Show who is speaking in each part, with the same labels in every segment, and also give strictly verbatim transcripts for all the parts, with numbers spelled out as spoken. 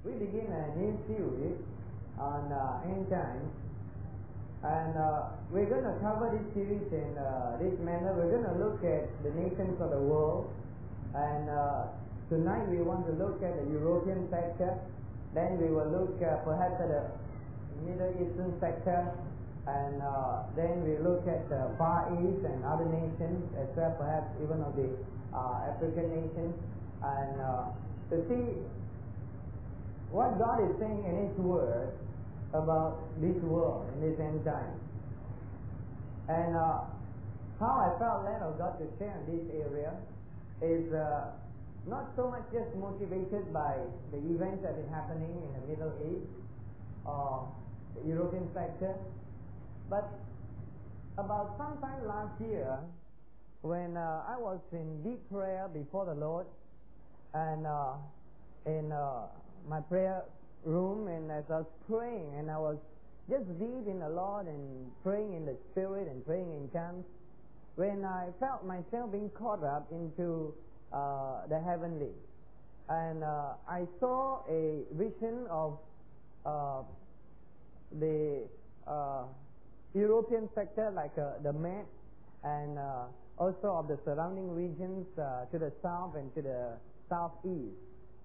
Speaker 1: we begin a new series on uh, end times, and uh, we're going to cover this series in uh, this manner. We're going to look at the nations of the world, and uh, tonight we want to look at the European sector. Then we will look uh, perhaps at the Middle Eastern sector, and uh, then we look at the Far East and other nations, as well perhaps even of the uh, African nations, and uh, to see what God is saying in His Word about this world in this end time. And uh, how I felt led of God to share in this area is uh, not so much just motivated by the events that are happening in the Middle East or the European sector, but about sometime last year when uh, I was in deep prayer before the Lord, and uh, in uh, my prayer room, and as I was praying, and I was just deep in the Lord and praying in the Spirit and praying in tongues, when I felt myself being caught up into uh, the heavenly, and uh, I saw a vision of uh, the uh, European sector, like uh, the map, and uh, also of the surrounding regions uh, to the south and to the southeast.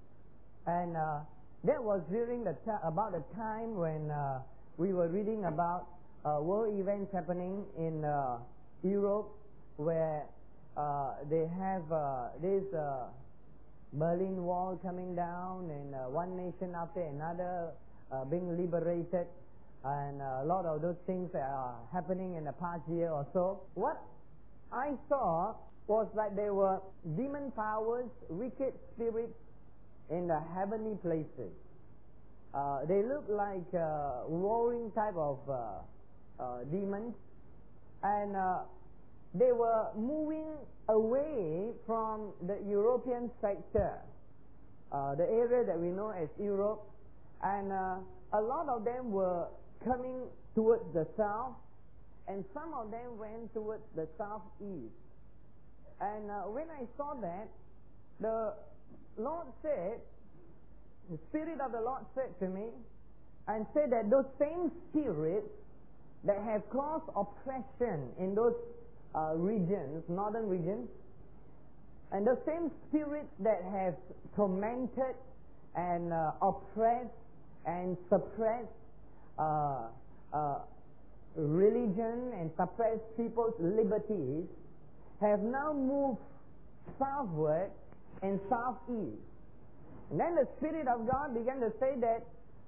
Speaker 1: And uh, that was during the ta- about the time when uh, we were reading about uh, world events happening in uh, Europe, where uh, they have uh, this uh, Berlin Wall coming down, and uh, one nation after another uh, being liberated, and uh, a lot of those things that are happening in the past year or so. What I saw was that there were demon powers, wicked spirits in the heavenly places. Uh, they look like uh, warring type of uh, uh, demons, and uh, they were moving away from the European sector, uh, the area that we know as Europe, and uh, a lot of them were coming towards the south, and some of them went towards the southeast. And uh, when I saw that, the Lord said, the Spirit of the Lord said to me, and said that those same spirits that have caused oppression in those uh, regions, northern regions, and the same spirits that have tormented and uh, oppressed and suppressed uh, uh, religion and suppressed people's liberties, have now moved southward and southeast. And then the Spirit of God began to say that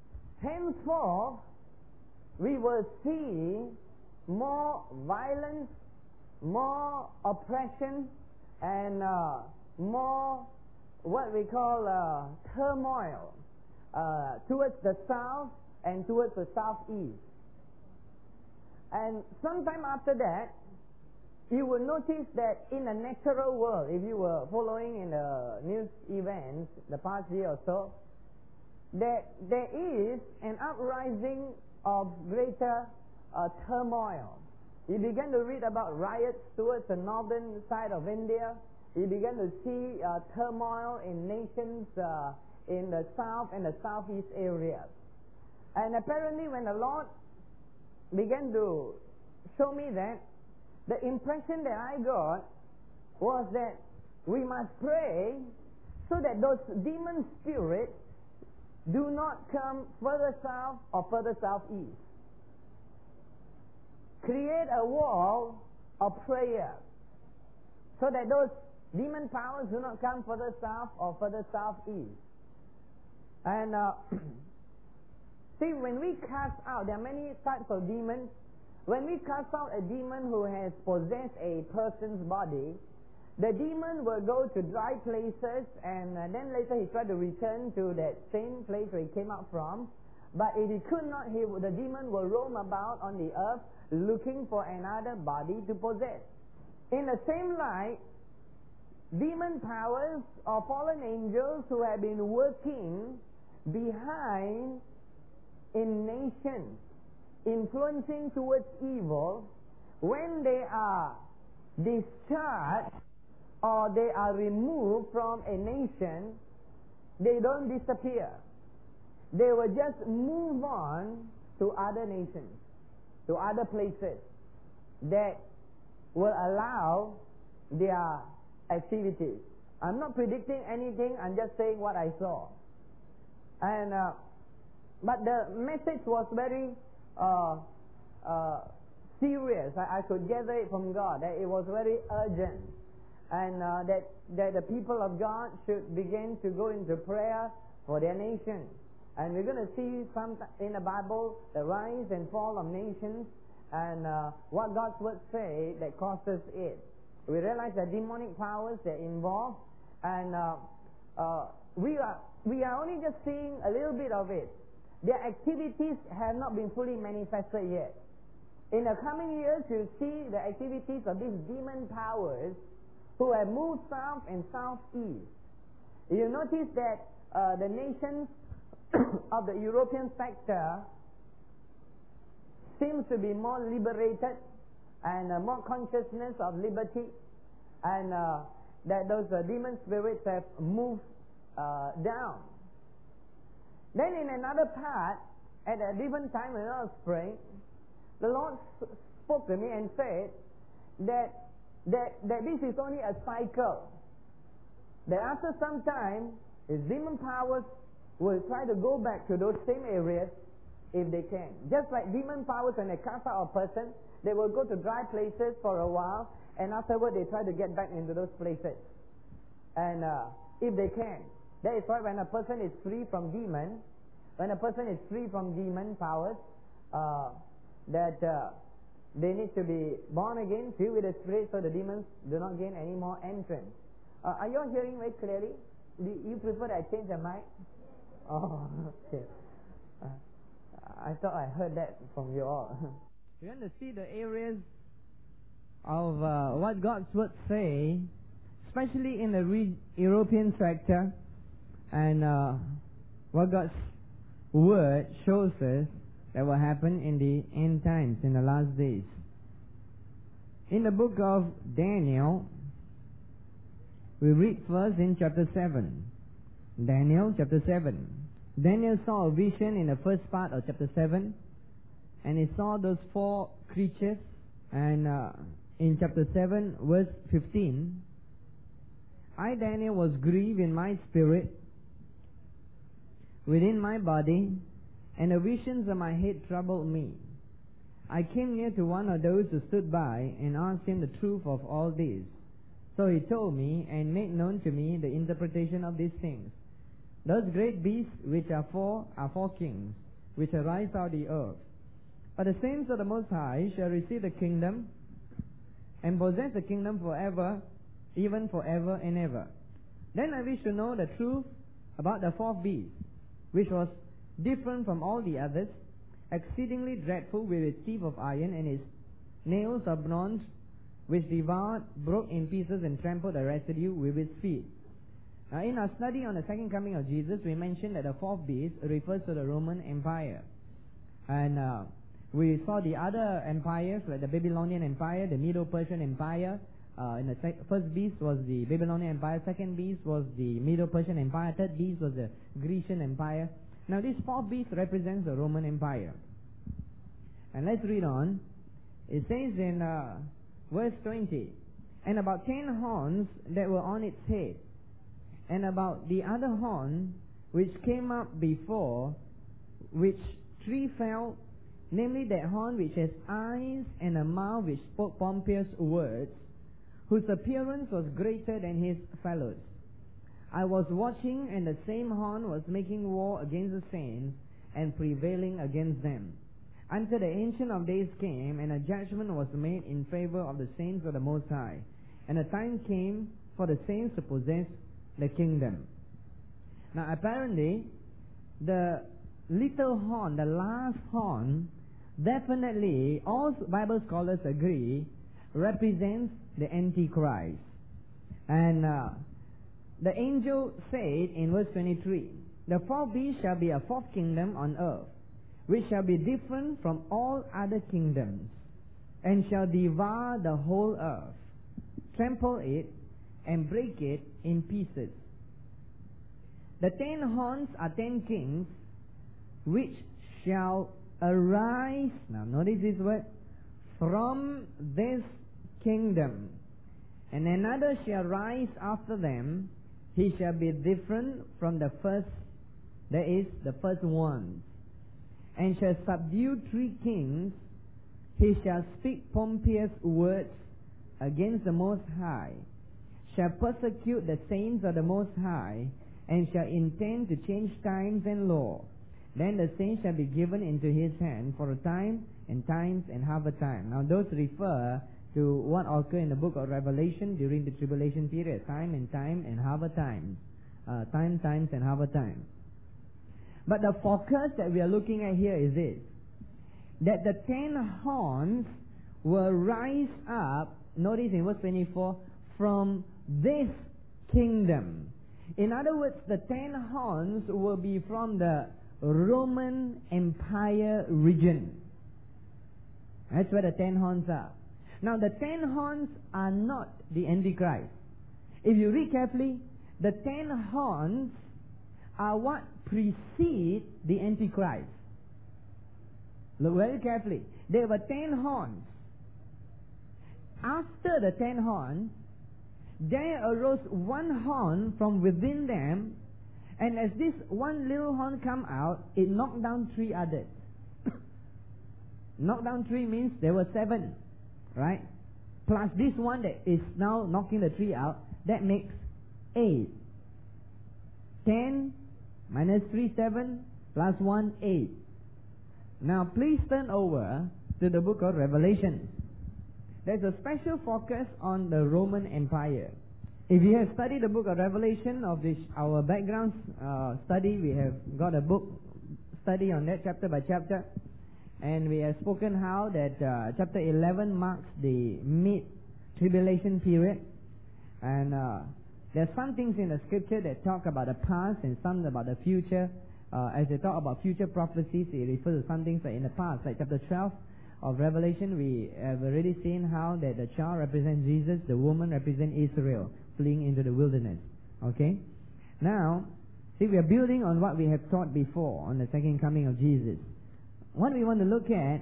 Speaker 1: henceforth we will see more violence, more oppression, and uh, more what we call uh, turmoil uh, towards the south and towards the southeast. And sometime after that, you will notice that in the natural world, if you were following in the news events the past year or so, that there is an uprising of greater uh, turmoil. You begin to read about riots towards the northern side of India. You begin to see uh, turmoil in nations uh, in the south and the southeast areas. And apparently when the Lord began to show me that, the impression that I got was that we must pray so that those demon spirits do not come further south or further southeast. Create a wall of prayer so that those demon powers do not come further south or further southeast. And uh, see, when we cast out, there are many types of demons. When we cast out a demon who has possessed a person's body, the demon will go to dry places, and uh, then later he tried to return to that same place where he came out from. But if he could not, he, the demon will roam about on the earth looking for another body to possess. In the same light, demon powers or fallen angels who have been working behind in nations, influencing towards evil, when they are discharged or they are removed from a nation, they don't disappear. they will just move on to other nations, to other places that will allow their activities. I'm not predicting anything, I'm just saying what I saw. And uh, but the message was very uh, uh, serious. I, I could gather it from God that it was very urgent, and uh, that that the people of God should begin to go into prayer for their nation. And we're going to see some in the Bible the rise and fall of nations, and uh, what God's words say that causes it. We realize that demonic powers are involved, and uh, uh, we are we are only just seeing a little bit of it. Their activities have not been fully manifested yet. In the coming years, you'll see the activities of these demon powers who have moved south and southeast. You notice that uh, the nations of the European sector seems to be more liberated and uh, more consciousness of liberty, and uh, that those uh, demon spirits have moved uh, down. Then in another part, at a different time in our spring, the Lord spoke to me and said that, that, that this is only a cycle. That after some time, his demon powers will try to go back to those same areas if they can. Just like demon powers, when they cast out a person, they will go to dry places for a while, and afterward they try to get back into those places. And uh, if they can. That is why when a person is free from demon, when a person is free from demon powers, uh, that uh, they need to be born again, filled with the Spirit, so the demons do not gain any more entrance. Uh, are you all hearing very clearly? Do you prefer that I change the mic? Oh, okay. Uh, I thought I heard that from you all. We want to see the areas of uh, what God's word say, especially in the re- European sector, and uh, what God's word shows us that will happen in the end times, in the last days. In the book of Daniel, we read first in chapter seven. Daniel chapter seven. Daniel saw a vision in the first part of chapter seven, and he saw those four creatures, and uh, in chapter seven verse fifteen, I Daniel was grieved in my spirit within my body, and the visions of my head troubled me. I came near to one of those who stood by and asked him the truth of all this. So he told me and made known to me the interpretation of these things. Those great beasts which are four are four kings, which arise out of the earth. But the saints of the Most High shall receive the kingdom and possess the kingdom forever, even forever and ever. Then I wish to know the truth about the fourth beast, which was different from all the others, exceedingly dreadful, with its teeth of iron and its nails of bronze, which devoured, broke in pieces, and trampled the residue with its feet. Now, in our study on the second coming of Jesus, we mentioned that the fourth beast refers to the Roman Empire. And uh, we saw the other empires, like the Babylonian Empire, the Medo-Persian Empire. Uh, in the sec- first beast was the Babylonian Empire, second beast was the Medo-Persian Empire, third beast was the Grecian Empire. Now, this fourth beast represents the Roman Empire. And let's read on. It says in uh, verse twenty, and about ten horns that were on its head, and about the other horn which came up before, which three fell, namely that horn which has eyes and a mouth which spoke pompous words, whose appearance was greater than his fellows. I was watching, and the same horn was making war against the saints and prevailing against them, until the Ancient of Days came, and a judgment was made in favor of the saints of the Most High. And the time came for the saints to possess the kingdom. Now, apparently, the little horn, the last horn, definitely, all Bible scholars agree, represents the Antichrist. And uh, the angel said in verse twenty-three, the fourth beast shall be a fourth kingdom on earth, which shall be different from all other kingdoms, and shall devour the whole earth, trample it, and break it in pieces. The ten horns are ten kings,
Speaker 2: which shall arise, now notice this word, from this kingdom. And another shall rise after them, he shall be different from the first, that is, the first ones, and shall subdue three kings. He shall speak pompous words against the Most High, shall persecute the saints of the Most High, and shall intend to change times and law. Then the saints shall be given into his hand for a time, and times, and half a time. Now those refer to what occurred in the book of Revelation during the tribulation period. Time and time and half a time. Uh, time, times, and half a time. But the focus that we are looking at here is this, that the ten horns will rise up, notice in verse twenty-four, from this kingdom. In other words, the ten horns will be from the Roman Empire region. That's where the ten horns are. Now the ten horns are not the Antichrist. If you read carefully, the ten horns are what precede the Antichrist. Look very carefully. There were ten horns. After the ten horns, there arose one horn from within them, and as this one little horn come out, it knocked down three others. Knocked down three means there were seven, right? Plus this one that is now knocking the three out, that makes eight. Ten minus three, seven, plus one, eight. Now please turn over to the book of Revelation. There's a special focus on the Roman Empire. If you have studied the book of Revelation of this, our background uh, study, we have got a book study on that chapter by chapter. And we have spoken how that uh, chapter eleven marks the mid-tribulation period. And uh, there's some things in the scripture that talk about the past and some about the future. Uh, as they talk about future prophecies, it refers to some things that in the past, like chapter twelve of Revelation, we have already seen how that the child represents Jesus, the woman represents Israel, fleeing into the wilderness. Okay? Now, see, we are building on what we have taught before on the second coming of Jesus. What we want to look at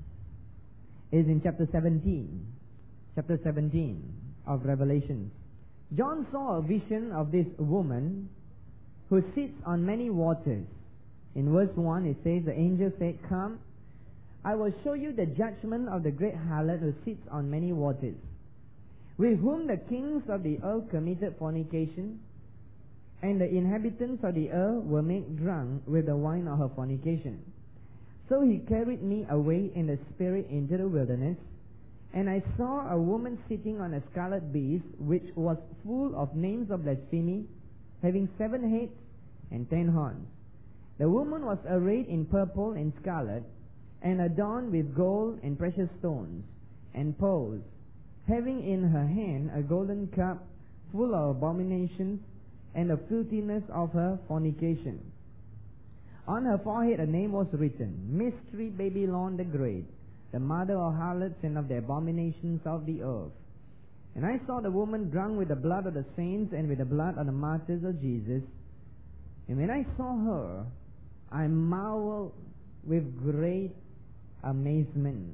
Speaker 2: is in chapter seventeen. Chapter seventeen of Revelation. John saw a vision of this woman who sits on many waters. In verse one it says, the angel said, "Come, I will show you the judgment of the great harlot who sits on many waters, with whom the kings of the earth committed fornication, and the inhabitants of the earth were made drunk with the wine of her fornication. So he carried me away in the spirit into the wilderness, and I saw a woman sitting on a scarlet beast, which was full of names of blasphemy, having seven heads and ten horns. The woman was arrayed in purple and scarlet, and adorned with gold and precious stones, and pearls, having in her hand a golden cup full of abominations and the filthiness of her fornication. On her forehead a name was written, Mystery Babylon the Great, the mother of harlots and of the abominations of the earth. And I saw the woman drunk with the blood of the saints and with the blood of the martyrs of Jesus. And when I saw her, I marveled with great amazement.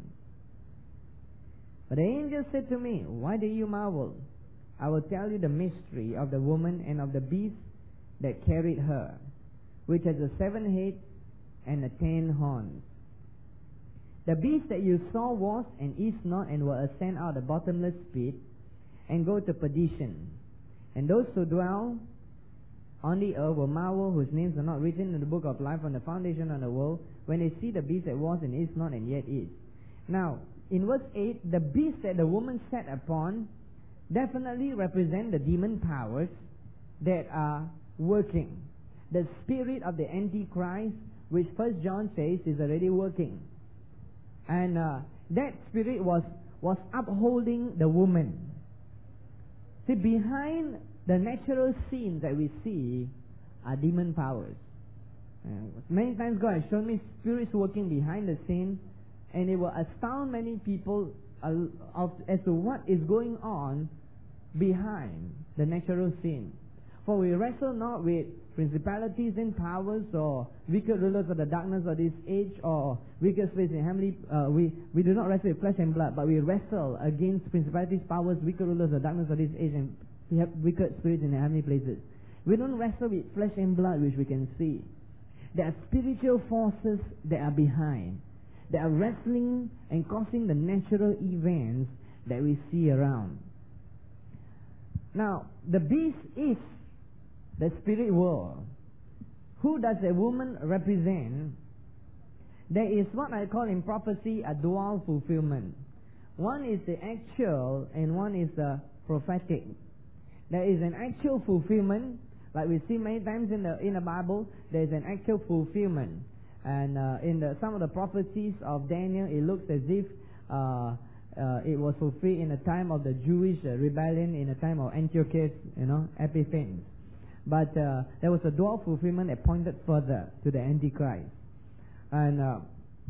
Speaker 2: But the angel said to me, Why do you marvel? I will tell you the mystery of the woman and of the beast that carried her, which has the seven heads and the ten horns. The beast that you saw was and is not, and will ascend out of the bottomless pit and go to perdition. And those who dwell on the earth will marvel, whose names are not written in the book of life on the foundation of the world, when they see the beast that was and is not and yet is. Now, in verse eight, the beast that the woman sat upon definitely represent the demon powers that are working. The spirit of the Antichrist, which First John says is already working. And uh, that spirit was, was upholding the woman. See, behind the natural scenes that we see are demon powers. Uh, many times God has shown me spirits working behind the scene, and it will astound many people uh, of, as to what is going on behind the natural scene. For we wrestle not with principalities and powers, or wicked rulers of the darkness of this age, or wicked spirits in heavenly, uh, we, we do not wrestle with flesh and blood, but we wrestle against principalities, powers, wicked rulers of the darkness of this age, and we have wicked spirits in the heavenly places. We don't wrestle with flesh and blood, which we can see. There are spiritual forces that are behind, that are wrestling and causing the natural events that we see around. Now, the beast is the spirit world. Who does the woman represent? There is what I call in prophecy a dual fulfillment. One is the actual and one is the prophetic. There is an actual fulfillment, like we see many times in the in the Bible. There is an actual fulfillment, and uh, in the, some of the prophecies of Daniel, it looks as if uh, uh, it was fulfilled in the time of the Jewish uh, rebellion, in the time of Antiochus, you know, Epiphanes. But uh, there was a dual fulfillment that pointed further to the Antichrist. And uh,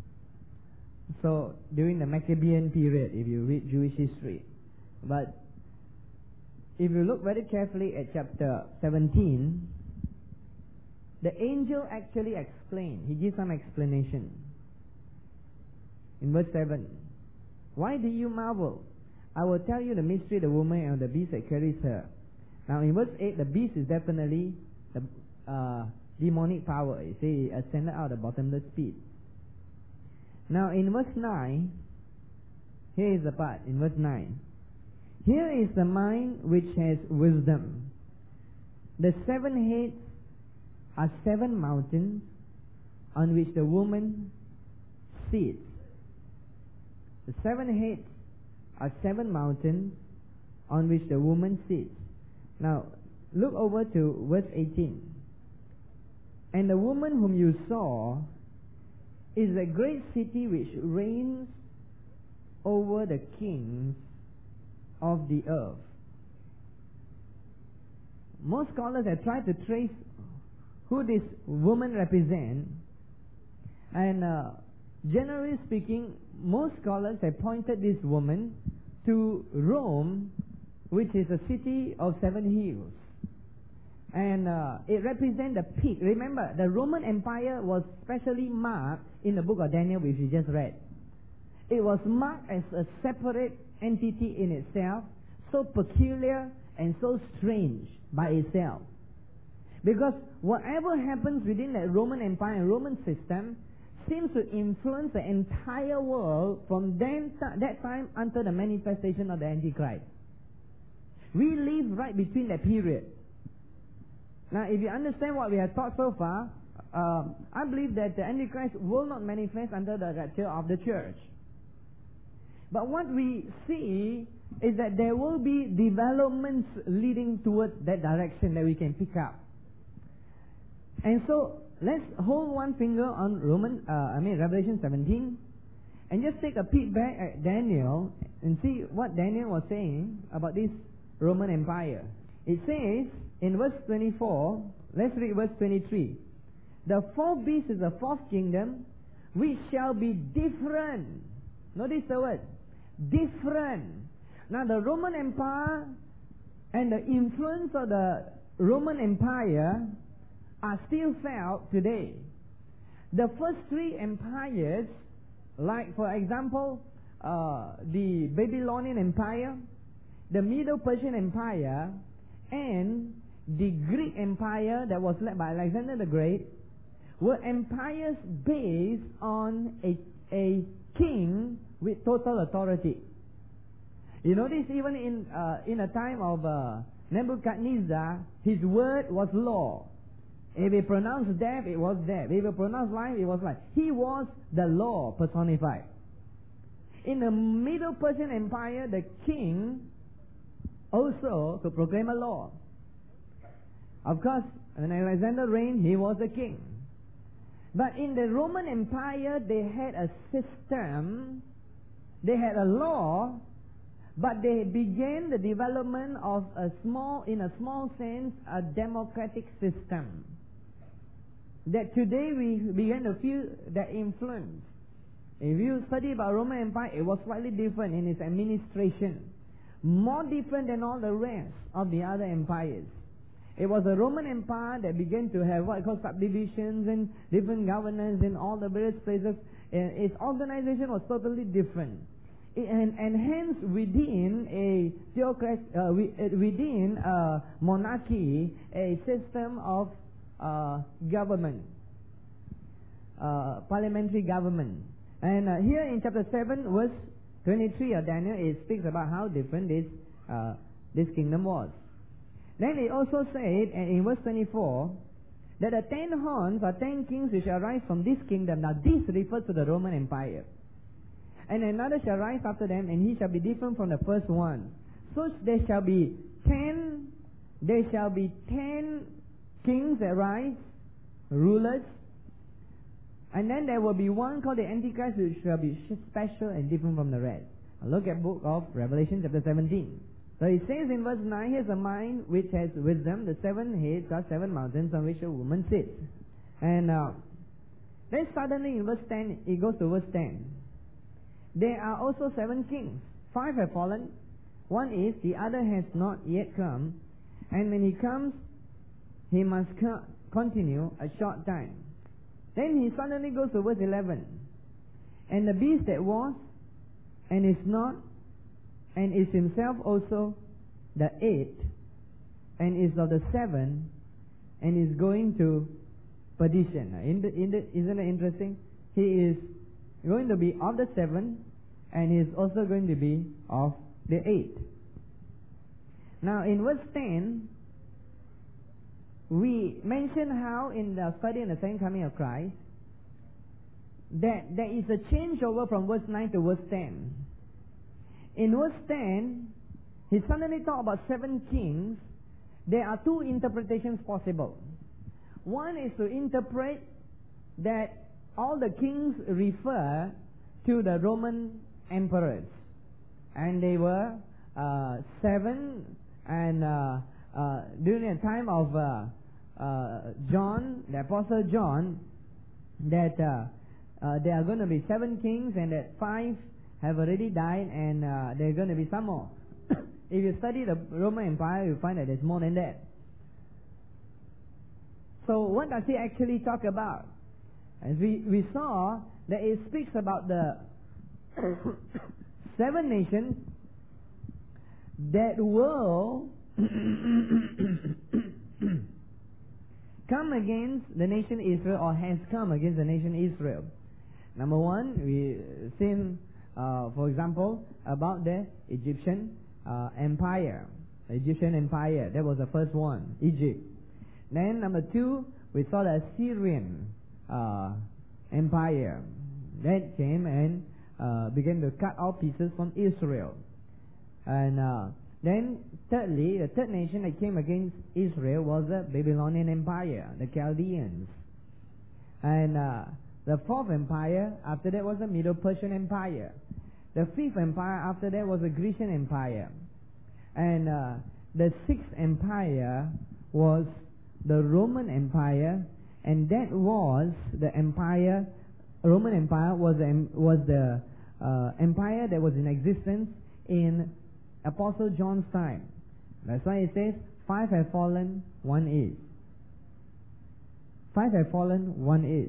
Speaker 2: so during the Maccabean period, if you read Jewish history. But if you look very carefully at chapter seventeen, the angel actually explained. He gives some explanation. In verse seven, why do you marvel? I will tell you the mystery of the woman and of the beast that carries her. Now in verse eight, the beast is definitely the uh, demonic power. You see, it ascended out of the bottomless pit. Now in verse nine, here is the part, in verse nine. Here is the mind which has wisdom. The seven heads are seven mountains on which the woman sits. The seven heads are seven mountains on which the woman sits. Now, look over to verse eighteen. And the woman whom you saw is a great city which reigns over the kings of the earth. Most scholars have tried to trace who this woman represents, and uh, generally speaking, most scholars have pointed this woman to Rome, which is a city of seven hills. And uh, it represents the peak. Remember, the Roman Empire was specially marked in the book of Daniel, which we just read. It was marked as a separate entity in itself, so peculiar and so strange by itself. Because whatever happens within that Roman Empire and Roman system seems to influence the entire world from then th- that time until the manifestation of the Antichrist. We live right between that period. Now, if you understand what we have taught so far, uh, I believe that the Antichrist will not manifest under the rapture of the church. But what we see is that there will be developments leading towards that direction that we can pick up. And so, let's hold one finger on Roman, uh, I mean Revelation seventeen, and just take a peek back at Daniel and see what Daniel was saying about this Roman Empire. It says in verse twenty-four, let's read verse twenty-three. The fourth beast is the fourth kingdom, which shall be different. Notice the word, different. Now the Roman Empire and the influence of the Roman Empire are still felt today. The first three empires, like for example, uh, the Babylonian Empire, the Middle Persian Empire, and the Greek Empire that was led by Alexander the Great, were empires based on a, a king with total authority. You notice even in uh, in a time of uh, Nebuchadnezzar, his word was law. If he pronounced death, it was death. If he pronounced life, it was life. He was the law personified. In the Middle Persian Empire, the king also could proclaim a law. Of course, when Alexander reigned, he was the king. But in the Roman Empire, they had a system, they had a law, but they began the development of a small, in a small sense, a democratic system. That today we begin to feel that influence. If you study about Roman Empire, it was slightly different in its administration. More different than all the rest of the other empires. It was the Roman Empire that began to have what I call subdivisions and different governors in all the various places. Uh, its organization was totally different. It, and, and hence within a theocracy, uh, within a monarchy, a system of uh, government, uh, parliamentary government. And uh, here in chapter seven, verse twenty-three of Daniel, it speaks about how different this uh, this kingdom was. Then it also said, and in verse twenty-four, that the ten horns are ten kings which shall rise from this kingdom. Now this refers to the Roman Empire. And another shall rise after them, and he shall be different from the first one. So there shall be ten, there shall be ten kings that rise, rulers. And then there will be one called the Antichrist, which shall be special and different from the rest. Now look at book of Revelation chapter seventeen. So it says in verse nine, here's a mind which has wisdom. The seven heads are seven mountains on which a woman sits. And uh, then suddenly in verse ten, it goes to verse ten. There are also seven kings. Five have fallen. One is, the other has not yet come. And when he comes, he must co- continue a short time. Then he suddenly goes to verse eleven. And the beast that was, and is not, and is himself also the eighth, and is of the seven, and is going to perdition. In the, in the, isn't it interesting? He is going to be of the seven, and he is also going to be of the eighth. Now in verse ten, we mentioned how in the study in the second coming of Christ, that there is a changeover from verse nine to verse ten. In verse ten, he suddenly talked about seven kings. There are two interpretations possible. One is to interpret that all the kings refer to the Roman emperors. And they were uh, seven, and uh, uh, during the time of uh, uh, John, the Apostle John, that uh, uh, there are going to be seven kings, and that five have already died, and uh, there are going to be some more. If you study the Roman Empire, you find that there's more than that. So what does he actually talk about? As we, we saw that it speaks about the seven nations that will come against the nation Israel, or has come against the nation Israel. Number one, we seen, uh, for example, about the Egyptian uh, empire. The Egyptian empire, that was the first one, Egypt. Then number two, we saw the Assyrian uh, empire. That came and uh, began to cut off pieces from Israel. And uh, then thirdly, the third nation that came against Israel was the Babylonian empire, the Chaldeans. And uh, the fourth empire after that was the Middle Persian empire. The fifth empire after that was the Grecian empire. And uh, the sixth empire was the Roman Empire, and that was the empire, Roman Empire was the, was the uh, empire that was in existence in Apostle John's time. That's why it says, five have fallen, one is. Five have fallen, one is.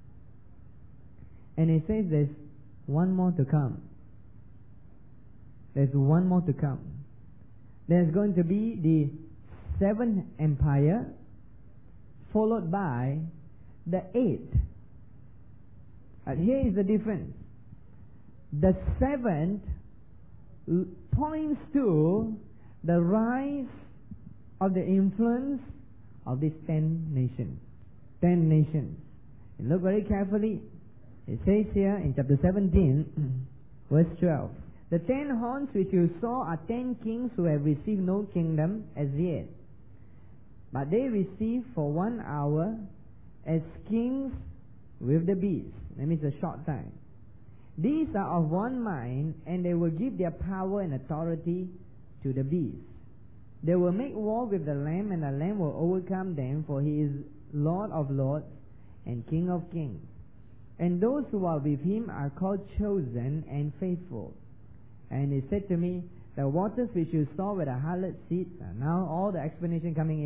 Speaker 2: And it says there's one more to come. There's one more to come. There's going to be the seventh empire, followed by the eighth. And here is the difference. The seventh points to the rise of the influence of these ten nations. Ten nations. You look very carefully. It says here in chapter seventeen, verse twelve. The ten horns which you saw are ten kings who have received no kingdom as yet. But they receive for one hour as kings with the beast. That means a short time. These are of one mind, and they will give their power and authority to the beast. They will make war with the Lamb, and the Lamb will overcome them, for he is Lord of lords and King of kings. And those who are with him are called chosen and faithful. And he said to me, the waters which you saw where the harlot sits, and now all the explanation coming in.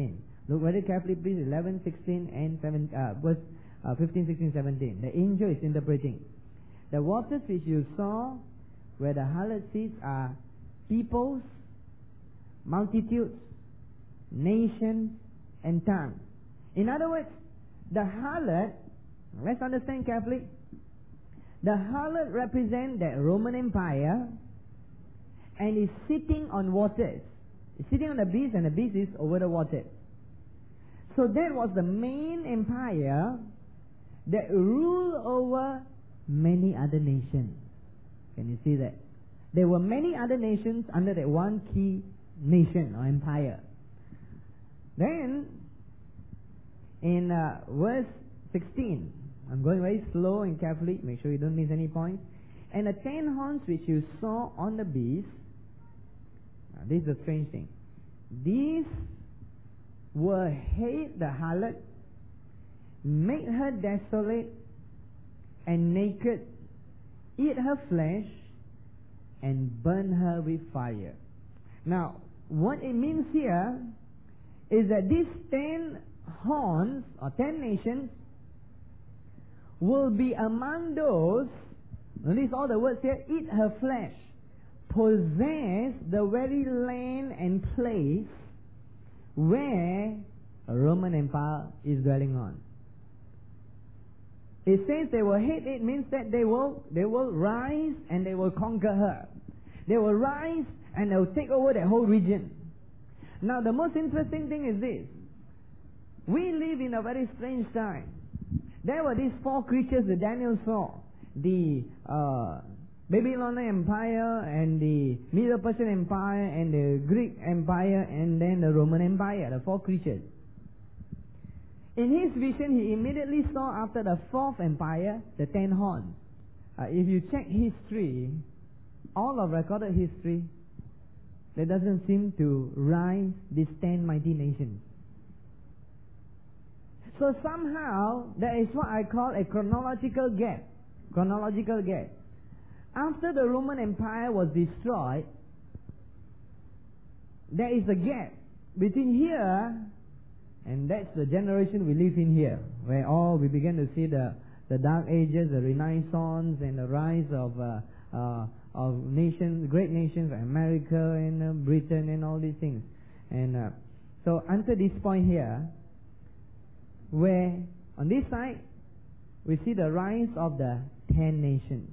Speaker 2: Look very carefully, please. eleven, sixteen, and seven, uh, verse uh, fifteen, sixteen, seventeen. The angel is interpreting. The waters which you saw, where the harlot sits, are peoples, multitudes, nations, and tongues. In other words, the harlot, let's understand carefully, the harlot represents the Roman Empire and is sitting on waters. It's sitting on the beast, and the beast is over the water. So that was the main empire that ruled over many other nations. Can you see that? There were many other nations under that one key nation or empire. Then, in uh, verse sixteen, I'm going very slow and carefully, make sure you don't miss any points. And the ten horns which you saw on the beast, now this is the strange thing. These will hate the harlot, make her desolate and naked, eat her flesh, and burn her with fire. Now, what it means here is that these ten horns, or ten nations, will be among those, notice all the words here, eat her flesh, possess the very land and place where a Roman Empire is dwelling on. It says they will hate it, means that they will they will rise and they will conquer her. They will rise and they will take over that whole region. Now the most interesting thing is this. We live in a very strange time. There were these four creatures that Daniel saw. The uh, Babylonian Empire and the Middle Persian Empire and the Greek Empire and then the Roman Empire, the four creatures. In his vision, he immediately saw after the fourth empire, the ten horns. Uh, if you check history, all of recorded history, there doesn't seem to rise these ten mighty nations. So somehow, there is what I call a chronological gap. Chronological gap. After the Roman Empire was destroyed, there is a gap between here, and that's the generation we live in here, where all we begin to see the, the Dark Ages, the Renaissance, and the rise of uh, uh, of nations, great nations, America and uh, Britain and all these things. And uh, so until this point here, where on this side we see the rise of the ten nations.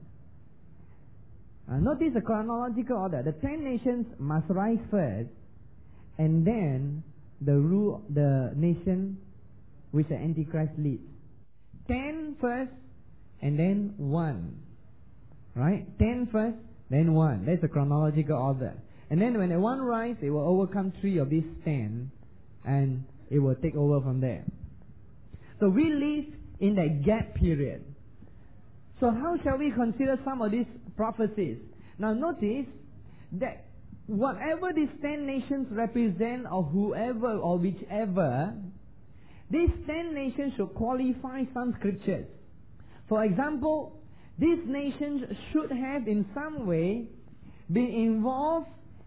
Speaker 2: Uh, notice the chronological order. The ten nations must rise first, and then the rule, the nation which the Antichrist leads. Ten first, and then one. Right? Ten first, then one. That's the chronological order. And then when the one rise, it will overcome three of these ten, and it will take over from there. So we live in that gap period. So how shall we consider some of these prophecies? Now notice that whatever these ten nations represent, or whoever or whichever, these ten nations should qualify some scriptures. For example, these nations should have in some way been involved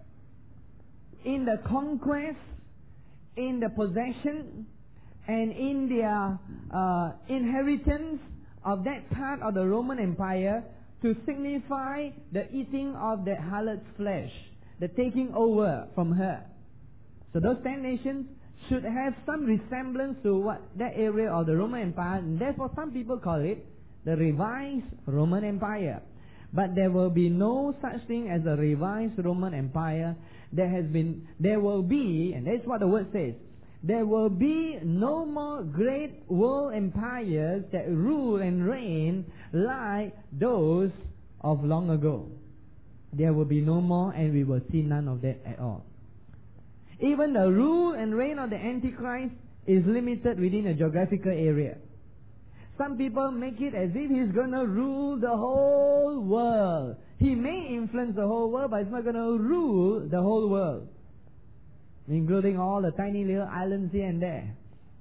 Speaker 2: in the conquest, in the possession, and in their uh, inheritance of that part of the Roman Empire, to signify the eating of the harlot's flesh, the taking over from her. So those ten nations should have some resemblance to what that area of the Roman Empire, and therefore some people call it the revised Roman Empire. But there will be no such thing as a revised Roman Empire. There has been, there will be, and that's what the word says, there will be no more great world empires that rule and reign like those of long ago. There will be no more, and we will see none of that at all. Even the rule and reign of the Antichrist is limited within a geographical area. Some people make it as if he's going to rule the whole world. He may influence the whole world, but he's not going to rule the whole world, including all the tiny little islands here and there.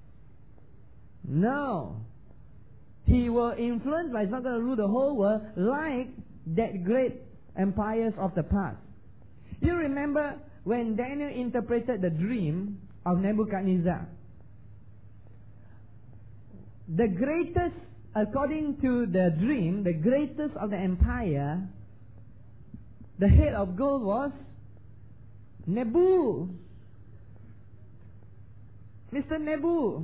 Speaker 2: No. He will influence, but he's not going to rule the whole world like that great empires of the past. You remember when Daniel interpreted the dream of Nebuchadnezzar. the greatest, according to the dream, the greatest of the empire, the head of gold was Nebu. Mister Nebu.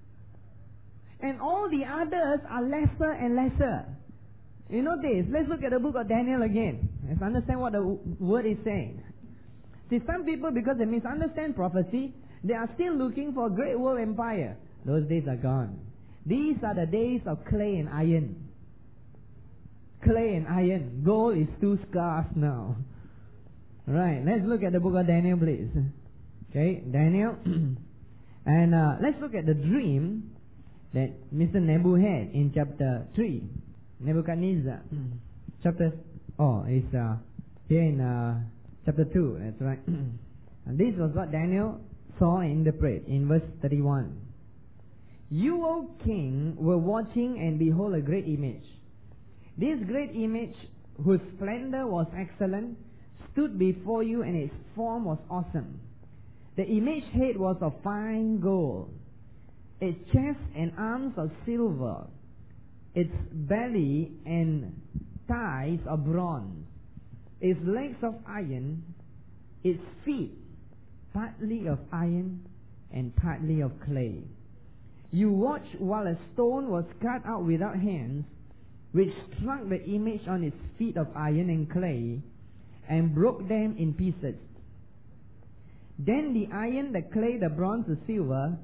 Speaker 2: And all the others are lesser and lesser. You know this. Let's look at the book of Daniel again. Let's understand what the word is saying. See, some people, because they misunderstand prophecy, they are still looking for a great world empire. Those days are gone. These are the days of clay and iron. Clay and iron. Gold is too scarce now. Right, let's look at the book of Daniel, please. Okay, Daniel. And uh, let's look at the dream that Mister Nebu had in chapter three. Nebuchadnezzar. chapter, oh, it's uh, here in uh, chapter two, that's right. And this was what Daniel saw in the prayer, in verse thirty-one. You, O king, were watching, and behold, a great image. This great image, whose splendor was excellent, stood before you, and its form was awesome. The image head was of fine gold, its chest and arms of silver, its belly and thighs of bronze, its legs of iron, its feet partly of iron and partly of clay. You watched while a stone was cut out without hands, which struck the image on its feet of iron and clay, and broke them in pieces. Then the iron, the clay, the bronze, the silver,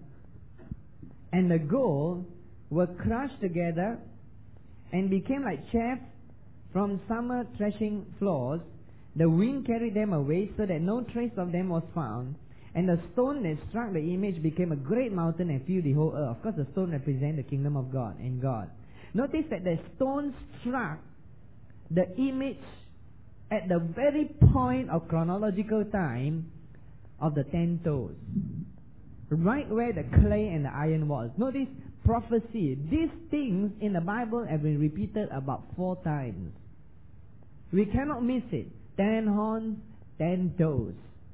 Speaker 2: and the gold were crushed together and became like chaff from summer threshing floors. The wind carried them away, so that no trace of them was found. And the stone that struck the image became a great mountain and filled the whole earth. Of course, the stone represents the kingdom of God and God. Notice that the stone struck the image at the very point of chronological time of the ten toes, right where the clay and the iron was. Notice prophecy. These things in the Bible have been repeated about four times. We cannot miss it. Ten horns, ten toes.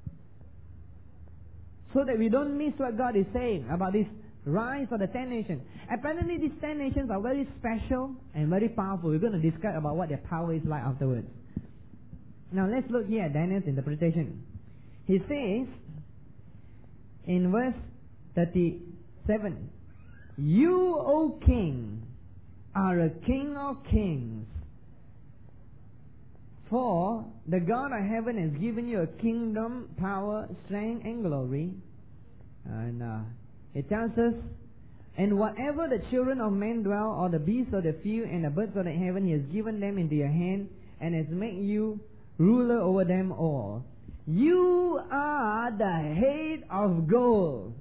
Speaker 2: So that we don't miss what God is saying about this rise of the ten nations. Apparently these ten nations are very special and very powerful. We're going to discuss about what their power is like afterwards. Now let's look here at Daniel's interpretation. He says in verse thirty-seven, You, O king, are a king of kings. For the God of heaven has given you a kingdom, power, strength, and glory. And uh, it tells us, and whatever the children of men dwell, or the beasts of the field, and the birds of the heaven, He has given them into your hand, and has made you ruler over them all. You are the head of gold.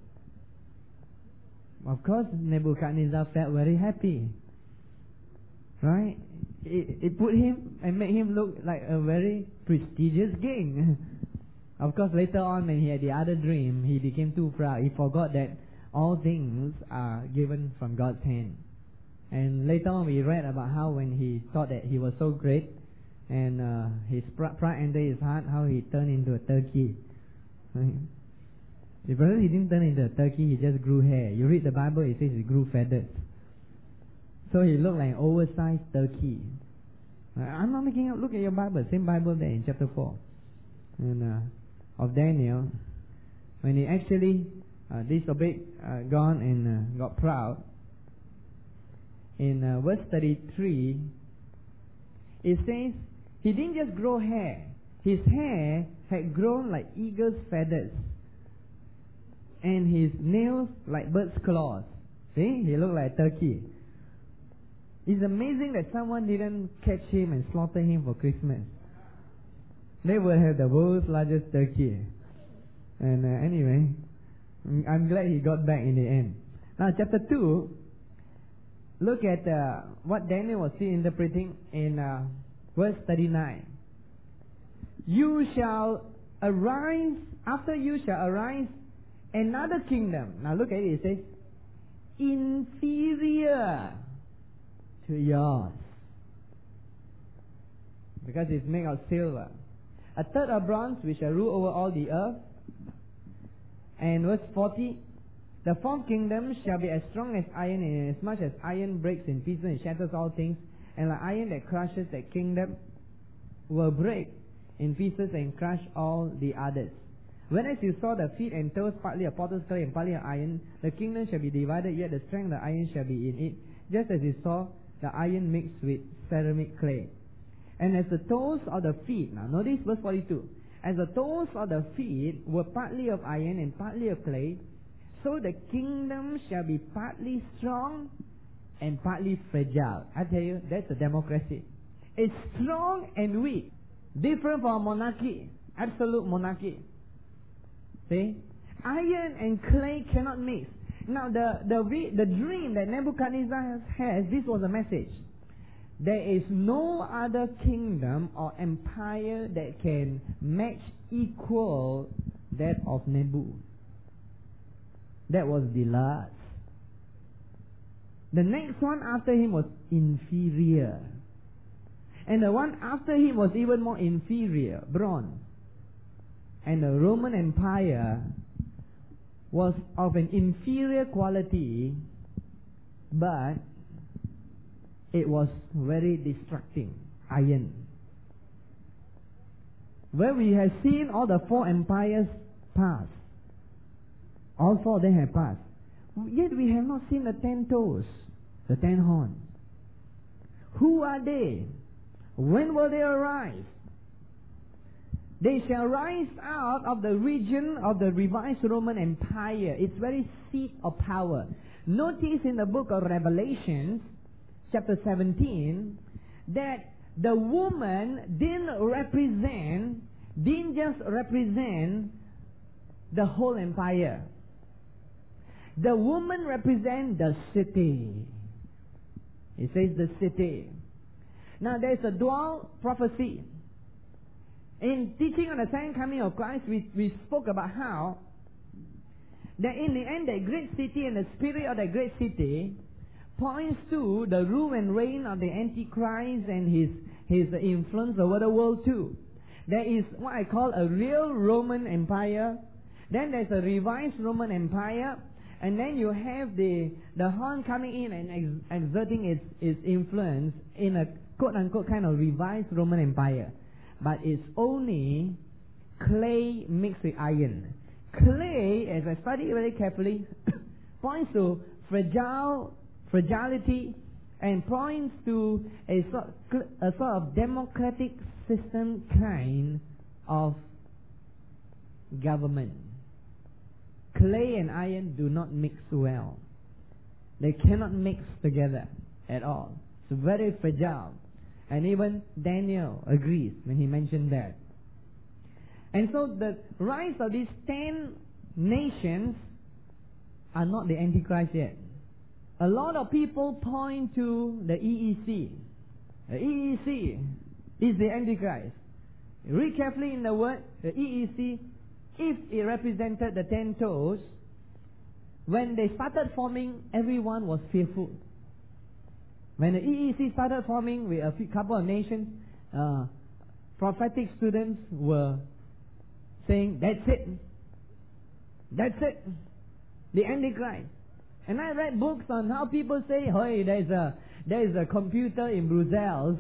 Speaker 2: Of course, Nebuchadnezzar felt very happy. Right? It, it put him and made him look like a very prestigious king. Of course, later on when he had the other dream, he became too proud. He forgot that all things are given from God's hand. And later on we read about how when he thought that he was so great, and uh, his pride entered his heart, how he turned into a turkey. Right? If he didn't turn into a turkey, he just grew hair. You read the Bible, it says he grew feathers. So he looked like an oversized turkey. I'm not making up. Look at your Bible. Same Bible there in chapter four. And uh, of Daniel, when he actually uh, disobeyed uh, God and uh, got proud, in uh, verse thirty-three, it says, he didn't just grow hair. His hair had grown like eagle's feathers, and his nails like bird's claws. See? He looked like a turkey. It's amazing that someone didn't catch him and slaughter him for Christmas. They would have the world's largest turkey. And uh, anyway, I'm glad he got back in the end. Now, chapter two, look at uh, what Daniel was still interpreting in uh, verse thirty-nine. You shall arise, after you shall arise another kingdom. Now look at it, it says, inferior to yours. Because it's made of silver. A third of bronze, which shall rule over all the earth. And verse forty, The fourth kingdom shall be as strong as iron, inasmuch as iron breaks in pieces and shatters all things, and like iron that crushes, that kingdom will break in pieces and crush all the others. Whereas you saw the feet and toes partly of potter's clay and partly of iron, the kingdom shall be divided, yet the strength of the iron shall be in it, just as you saw the iron mixed with ceramic clay. And as the toes of the feet, now notice verse forty-two, as the toes of the feet were partly of iron and partly of clay, so the kingdom shall be partly strong and partly fragile. I tell you, that's a democracy. It's strong and weak. Different from monarchy, absolute monarchy. See? Iron and clay cannot mix. Now the, the, the dream that Nebuchadnezzar has, this was a message. There is no other kingdom or empire that can match, equal that of Nebu. That was the last. The next one after him was inferior. And the one after him was even more inferior, bronze. And the Roman Empire was of an inferior quality, but it was very destructive, iron. Where we have seen all the four empires pass. All four of them have passed. Yet we have not seen the ten toes, the ten horns. Who are they? When will they arise? They shall rise out of the region of the revised Roman Empire, its very seat of power. Notice in the book of Revelation, chapter seventeen, that the woman didn't represent, didn't just represent the whole empire. The woman represents the city. It says the city. Now there's a dual prophecy. In teaching on the second coming of Christ, we, we spoke about how that in the end that great city and the spirit of that great city points to the rule and reign of the Antichrist and his, his influence over the world too. There is what I call a real Roman Empire. Then there's a revised Roman Empire. And then you have the, the horn coming in and ex exerting its, its influence in a quote-unquote kind of revised Roman Empire. But it's only clay mixed with iron. Clay, as I study very carefully, points to fragile, fragility and points to a sort, a sort of democratic system kind of government. Clay and iron do not mix well. They cannot mix together at all. It's very fragile. And even Daniel agrees when he mentioned that. And so the rise of these ten nations are not the Antichrist yet. A lot of people point to the E E C. The E E C is the Antichrist. Read carefully in the word, the E E C, if it represented the ten toes, when they started forming, everyone was fearful. When the E E C started forming with a few, couple of nations, uh, prophetic students were saying, that's it. That's it. The Antichrist. And I read books on how people say, hey, there's a, there's a computer in Brussels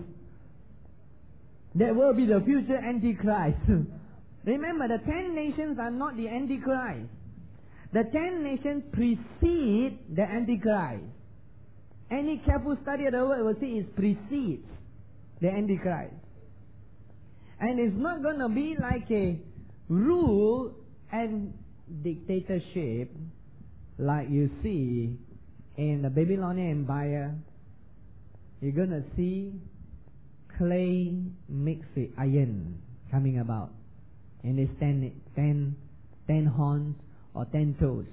Speaker 2: that will be the future Antichrist. Remember, the ten nations are not the Antichrist. The ten nations precede the Antichrist. Any careful study of the word will see it precedes the Antichrist. And it's not going to be like a rule and dictatorship like you see in the Babylonian Empire. You're going to see clay mixed with iron coming about. And it's ten, ten, ten horns or ten toes.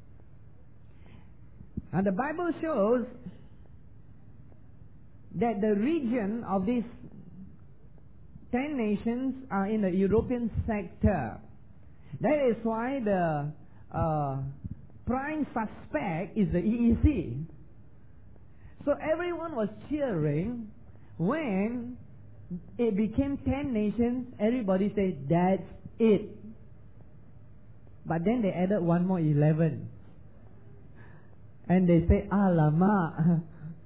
Speaker 2: Now the Bible shows that the region of these ten nations are in the European sector. That is why the uh, prime suspect is the E E C. So everyone was cheering when it became ten nations. Everybody said, that's it. But then they added one more eleven. And they say, alamak,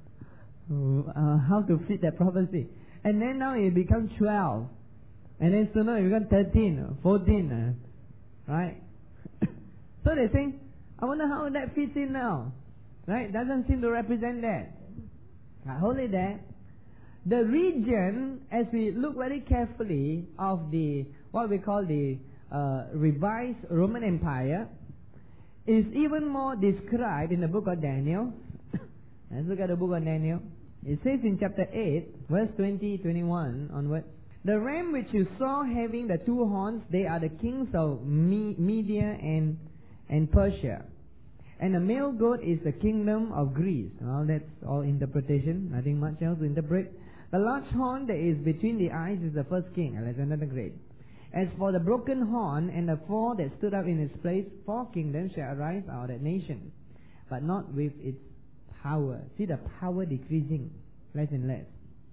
Speaker 2: uh, how to fit that prophecy. And then now it becomes twelve. And then sooner it becomes thirteen, fourteen. Uh, right? So they think, I wonder how that fits in now. Right? Doesn't seem to represent that. Not only that, the region, as we look very carefully of the, what we call the uh, revised Roman Empire, is even more described in the book of Daniel. Let's look at the book of Daniel. It says in chapter eight, verse twenty, twenty-one onward, the ram which you saw having the two horns, they are the kings of Me- Media and, and Persia. And the male goat is the kingdom of Greece. Well, that's all interpretation, nothing much else to interpret. The large horn that is between the eyes is the first king, Alexander the Great. As for the broken horn and the four that stood up in its place, four kingdoms shall arise out of that nation, but not with its power. See the power decreasing, less and less.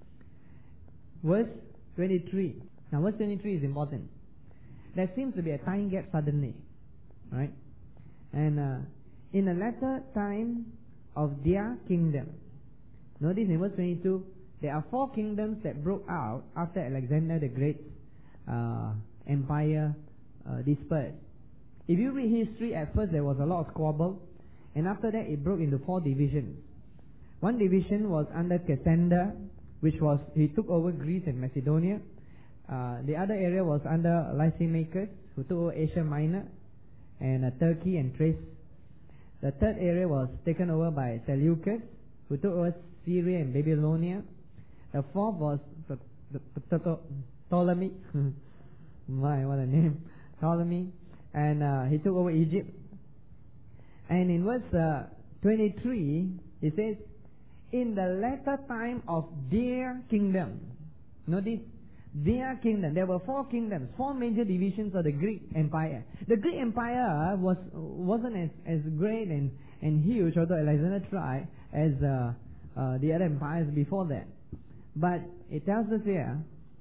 Speaker 2: Verse twenty-three. Now verse twenty-three is important. There seems to be a time gap suddenly. Right? And uh, in the latter time of their kingdom. Notice in verse twenty-two, there are four kingdoms that broke out after Alexander the Great uh, empire uh, dispersed. If you read history, at first there was a lot of squabble, and after that it broke into four divisions. One division was under Cassander, which was, he took over Greece and Macedonia. Uh, the other area was under Lysimachus, who took over Asia Minor, and uh, Turkey and Thrace. The third area was taken over by Seleucus, who took over Syria and Babylonia. The fourth was Ptolemy. My, what a name. Ptolemy. And uh, he took over Egypt. And in verse uh, twenty-three, it says, in the latter time of their kingdom. Notice, their kingdom. There were four kingdoms, four major divisions of the Greek Empire. The Greek Empire was, wasn't as, as great and, and huge, although Alexander tried, as uh, uh, the other empires before that. But it tells us here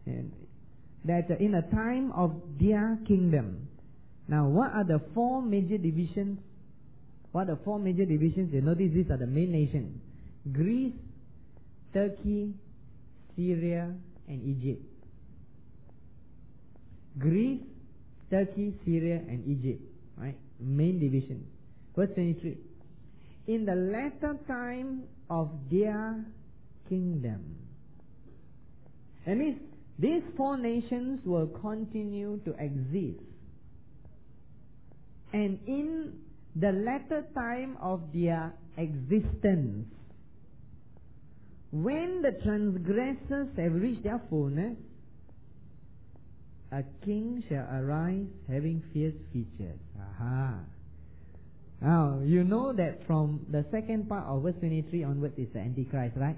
Speaker 2: that in a time of their kingdom. Now, what are the four major divisions? What are the four major divisions? You notice these are the main nations. Greece, Turkey, Syria, and Egypt. Greece, Turkey, Syria, and Egypt. Right? Main divisions. Verse twenty-three. In the latter time of their kingdom. That means these four nations will continue to exist. And in the latter time of their existence, when the transgressors have reached their fullness, a king shall arise having fierce features. Aha. Now, you know that from the second part of verse twenty-three onwards is the Antichrist, right?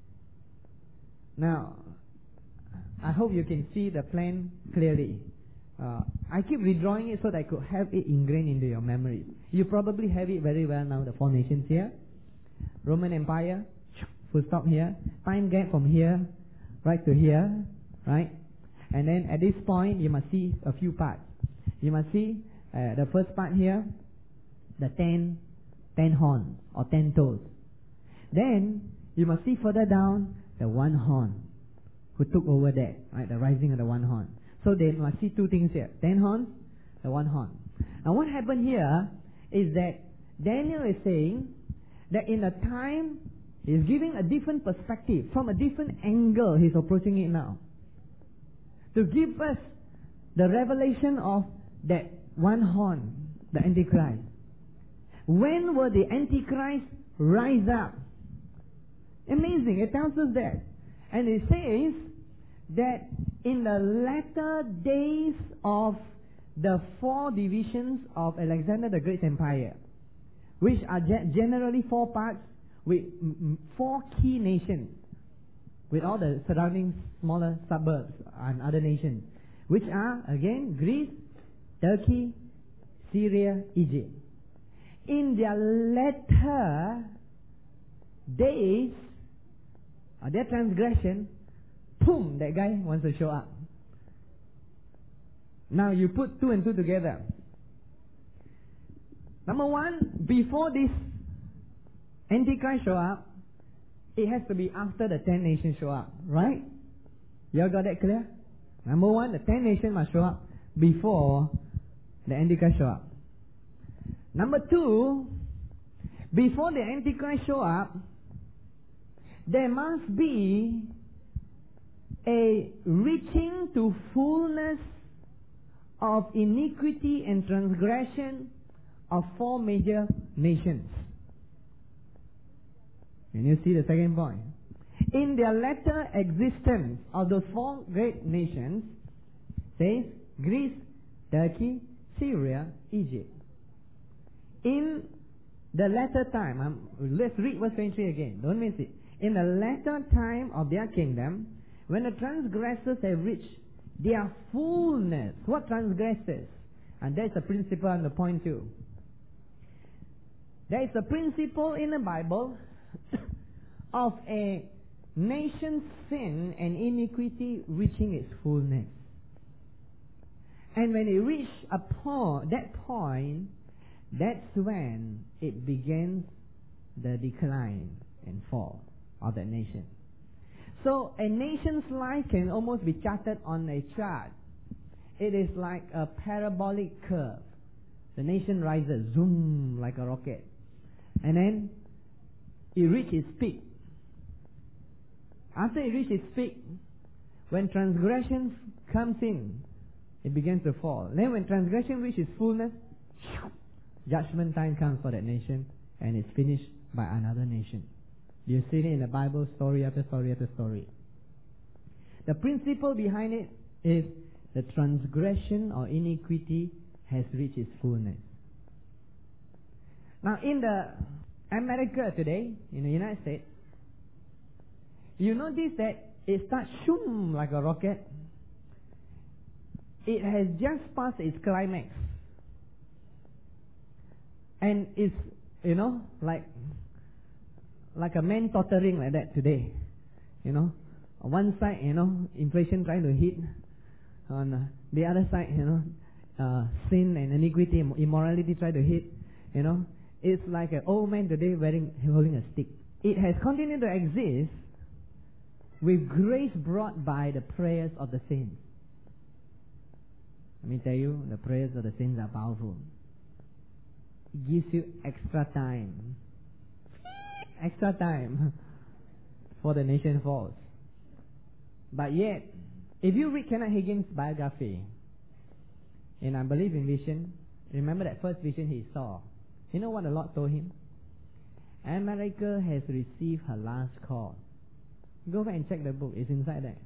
Speaker 2: Now, I hope you can see the plan clearly. Uh, I keep redrawing it so that I could have it ingrained into your memory. You probably have it very well now, the four nations here. Roman Empire, full stop here. Time gap from here, right to here, right? And then at this point, you must see a few parts. You must see uh, the first part here, the ten, ten horns or ten toes. Then you must see further down the one horn, who took over that, right? The rising of the one horn. So they must see two things here: ten horns, the one horn. Now, what happened here is that Daniel is saying that in a time, he's giving a different perspective, from a different angle. He's approaching it now to give us the revelation of that one horn, the Antichrist. When will the Antichrist rise up? Amazing. It tells us that. And it says that in the latter days of the four divisions of Alexander the Great Empire, which are ge- generally four parts with m- m- four key nations, with all the surrounding smaller suburbs and other nations, which are, again, Greece, Turkey, Syria, Egypt. In their latter days, of their transgression, boom, that guy wants to show up. Now you put two and two together. Number one, before this Antichrist show up, it has to be after the ten nations show up, right? You all got that clear? Number one, the ten nations must show up before the Antichrist show up. Number two, before the Antichrist show up, there must be a reaching to fullness of iniquity and transgression of four major nations. Can you see the second point? In their latter existence of the four great nations, says Greece, Turkey, Syria, Egypt. In the latter time, um, let's read verse twenty-three again, don't miss it. In the latter time of their kingdom, when the transgressors have reached their fullness. What transgressors? And that's a principle on the point too. There is a principle in the Bible of a nation's sin and iniquity reaching its fullness. And when it reaches a point, that point, that's when it begins the decline and fall of that nation. So a nation's life can almost be charted on a chart. It is like a parabolic curve. The nation rises, zoom, like a rocket. And then it reaches its peak. After it reaches its peak, when transgression comes in, it begins to fall. Then when transgression reaches fullness, judgment time comes for that nation, and it's finished by another nation. You see it in the Bible, story after story after story. The principle behind it is the transgression or iniquity has reached its fullness. Now in the America today, in the United States, you notice that it starts shoom like a rocket. It has just passed its climax. And it's, you know, like like a man tottering like that today. You know, on one side, you know, inflation trying to hit. On uh, the other side, you know, uh, sin and iniquity and immorality try to hit. You know, it's like an old man today wearing, holding a stick. It has continued to exist with grace brought by the prayers of the saints. Let me tell you, the prayers of the saints are powerful. It gives you extra time. Extra time for the nation falls. But yet, if you read Kenneth Hagin's biography, and I believe in vision, remember that first vision he saw. You know what the Lord told him? America has received her last call. Go back and check the book, it's inside there.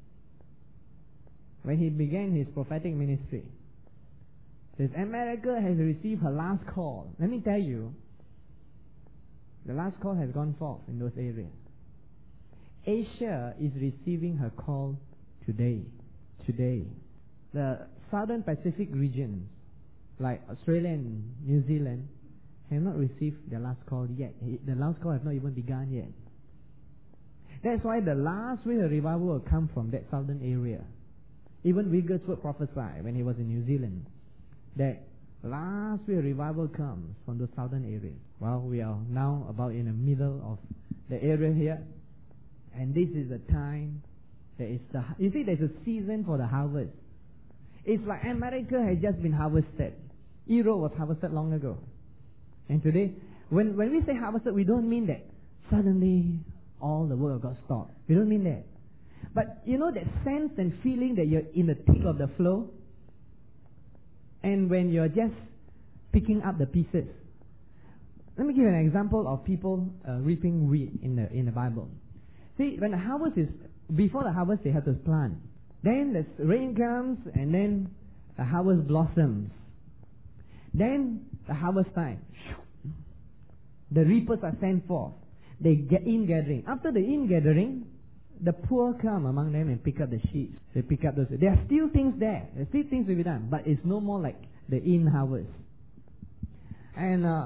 Speaker 2: When he began his prophetic ministry, it says America has received her last call. Let me tell you, the last call has gone forth in those areas. Asia is receiving her call today. Today. The Southern Pacific regions, like Australia and New Zealand, have not received their last call yet. The last call has not even begun yet. That's why the last wave of revival will come from that southern area. Even Wigglesworth prophesied when he was in New Zealand that last wave of revival comes from the southern areas. Well, we are now about in the middle of the area here, and this is the time that is the. You see, there's a season for the harvest. It's like America has just been harvested. Europe was harvested long ago, and today, when when we say harvested, we don't mean that suddenly all the work of God stopped. We don't mean that. But you know that sense and feeling that you're in the thick of the flow, and when you're just picking up the pieces. Let me give you an example of people uh, reaping wheat in the in the Bible. See, when the harvest is before the harvest, they have to plant. Then the rain comes, and then the harvest blossoms. Then the harvest time, the reapers are sent forth. They get in gathering. After the in gathering, the poor come among them and pick up the sheaves. They pick up those. There are still things there. There are still things to be done, but it's no more like the in harvest. And uh,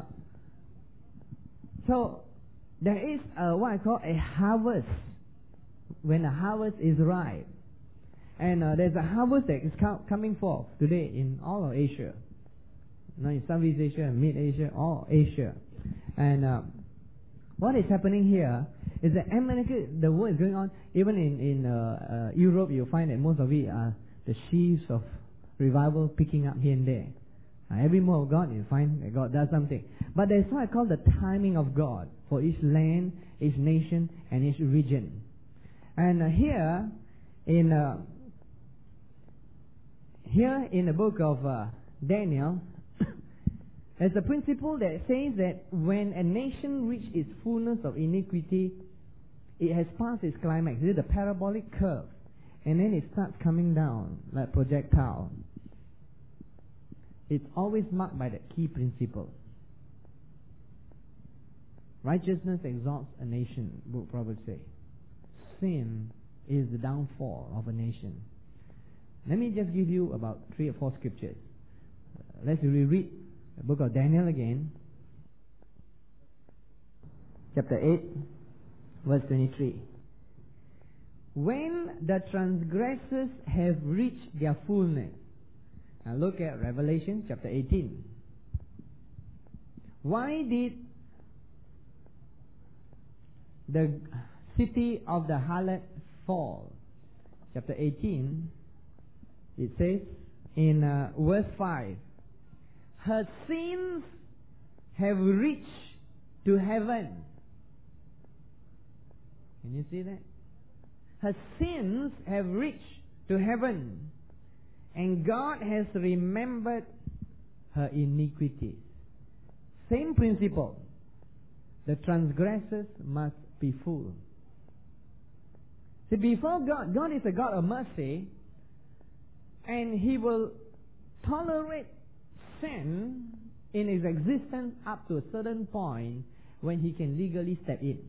Speaker 2: so there is a, what I call a harvest when the harvest is ripe. And uh, there's a harvest that is com- coming forth today in all of Asia. You know, in Southeast Asia, Mid Asia, all Asia. And uh, What is happening here is that America, the war is going on. Even in, in uh, uh, Europe, you'll find that most of it are the sheaves of revival picking up here and there. Uh, every move of God, you find that God does something. But there's what I call the timing of God for each land, each nation, and each region. And uh, here, in uh, here in the book of uh, Daniel, there's a principle that says that when a nation reaches its fullness of iniquity, it has passed its climax. This is the parabolic curve. And then it starts coming down like projectile. It's always marked by that key principle. Righteousness exalts a nation, book Proverbs say. Sin is the downfall of a nation. Let me just give you about three or four scriptures. Uh, let's reread the book of Daniel again. Chapter eight, verse twenty-three. When the transgressors have reached their fullness. Now look at Revelation chapter eighteen. Why did the city of the harlot fall? Chapter eighteen, it says in uh, verse five, her sins have reached to heaven. Can you see that? Her sins have reached to heaven, and God has remembered her iniquities. Same principle. The transgressors must be full. See, before God, God is a God of mercy, and He will tolerate sin in His existence up to a certain point when He can legally step in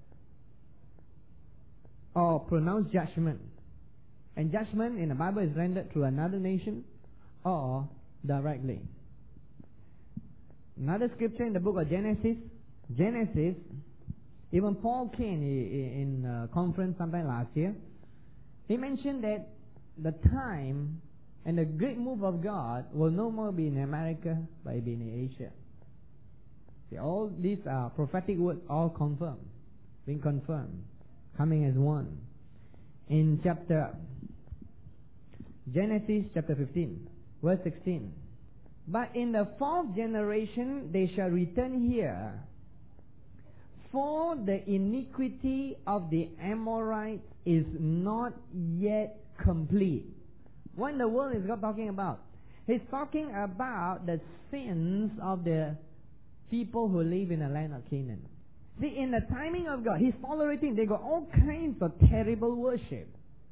Speaker 2: or pronounce judgment. And judgment in the Bible is rendered through another nation or directly. Another scripture in the book of Genesis. Genesis, even Paul came in a conference sometime last year. He mentioned that the time and the great move of God will no more be in America, but be in Asia. See, all these are prophetic words, all confirmed, being confirmed, coming as one. In chapter Genesis chapter fifteen, verse sixteen. But in the fourth generation they shall return here, for the iniquity of the Amorites is not yet complete. What in the world is God talking about? He's talking about the sins of the people who live in the land of Canaan. See, in the timing of God, He's tolerating. They got all kinds of terrible worship.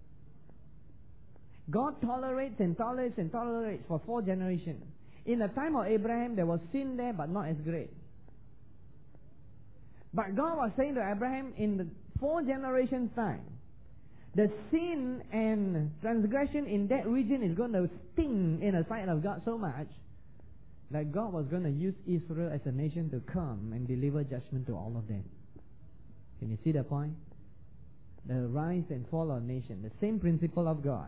Speaker 2: God tolerates and tolerates and tolerates for four generations. In the time of Abraham, there was sin there, but not as great. But God was saying to Abraham, in the four generations' time, the sin and transgression in that region is going to sting in the sight of God so much that God was going to use Israel as a nation to come and deliver judgment to all of them. Can you see the point? The rise and fall of nation, the same principle of God.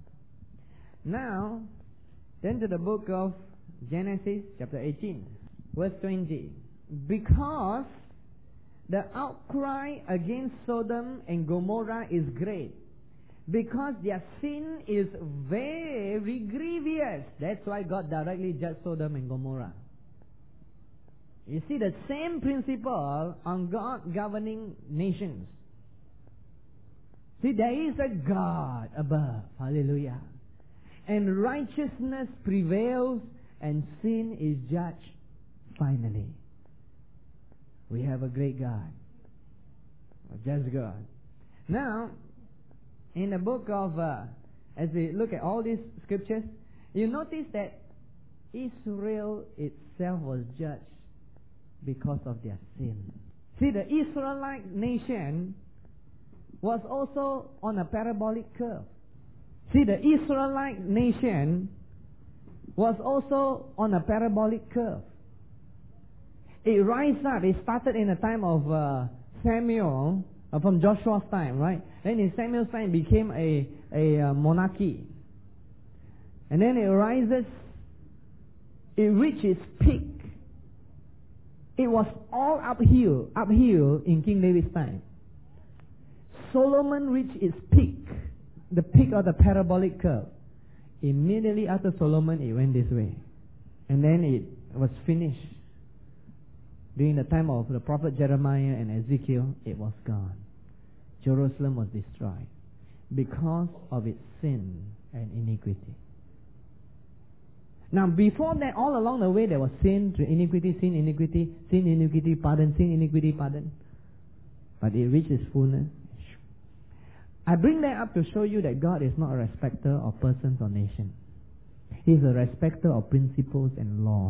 Speaker 2: Now, turn to the book of Genesis, chapter eighteen, verse twenty. Because the outcry against Sodom and Gomorrah is great, because their sin is very grievous. That's why God directly judged Sodom and Gomorrah. You see the same principle on God governing nations. See, there is a God above. Hallelujah. And righteousness prevails and sin is judged finally. We have a great God. A just God. Now, in the book of, uh, as we look at all these scriptures, you notice that Israel itself was judged because of their sin. See, the Israelite nation was also on a parabolic curve. See, the Israelite nation was also on a parabolic curve. It rises up. It started in the time of uh, Samuel, uh, from Joshua's time, right? Then in Samuel's time, it became a, a uh, monarchy. And then it rises, it reaches its peak It was all uphill, uphill in King David's time. Solomon reached its peak, the peak of the parabolic curve. Immediately after Solomon, it went this way. And then it was finished. During the time of the prophet Jeremiah and Ezekiel, it was gone. Jerusalem was destroyed because of its sin and iniquity. Now, before that, all along the way, there was sin, iniquity, sin, iniquity, sin, iniquity, pardon, sin, iniquity, pardon. But it reached its fullness. I bring that up to show you that God is not a respecter of persons or nations. He is a respecter of principles and laws.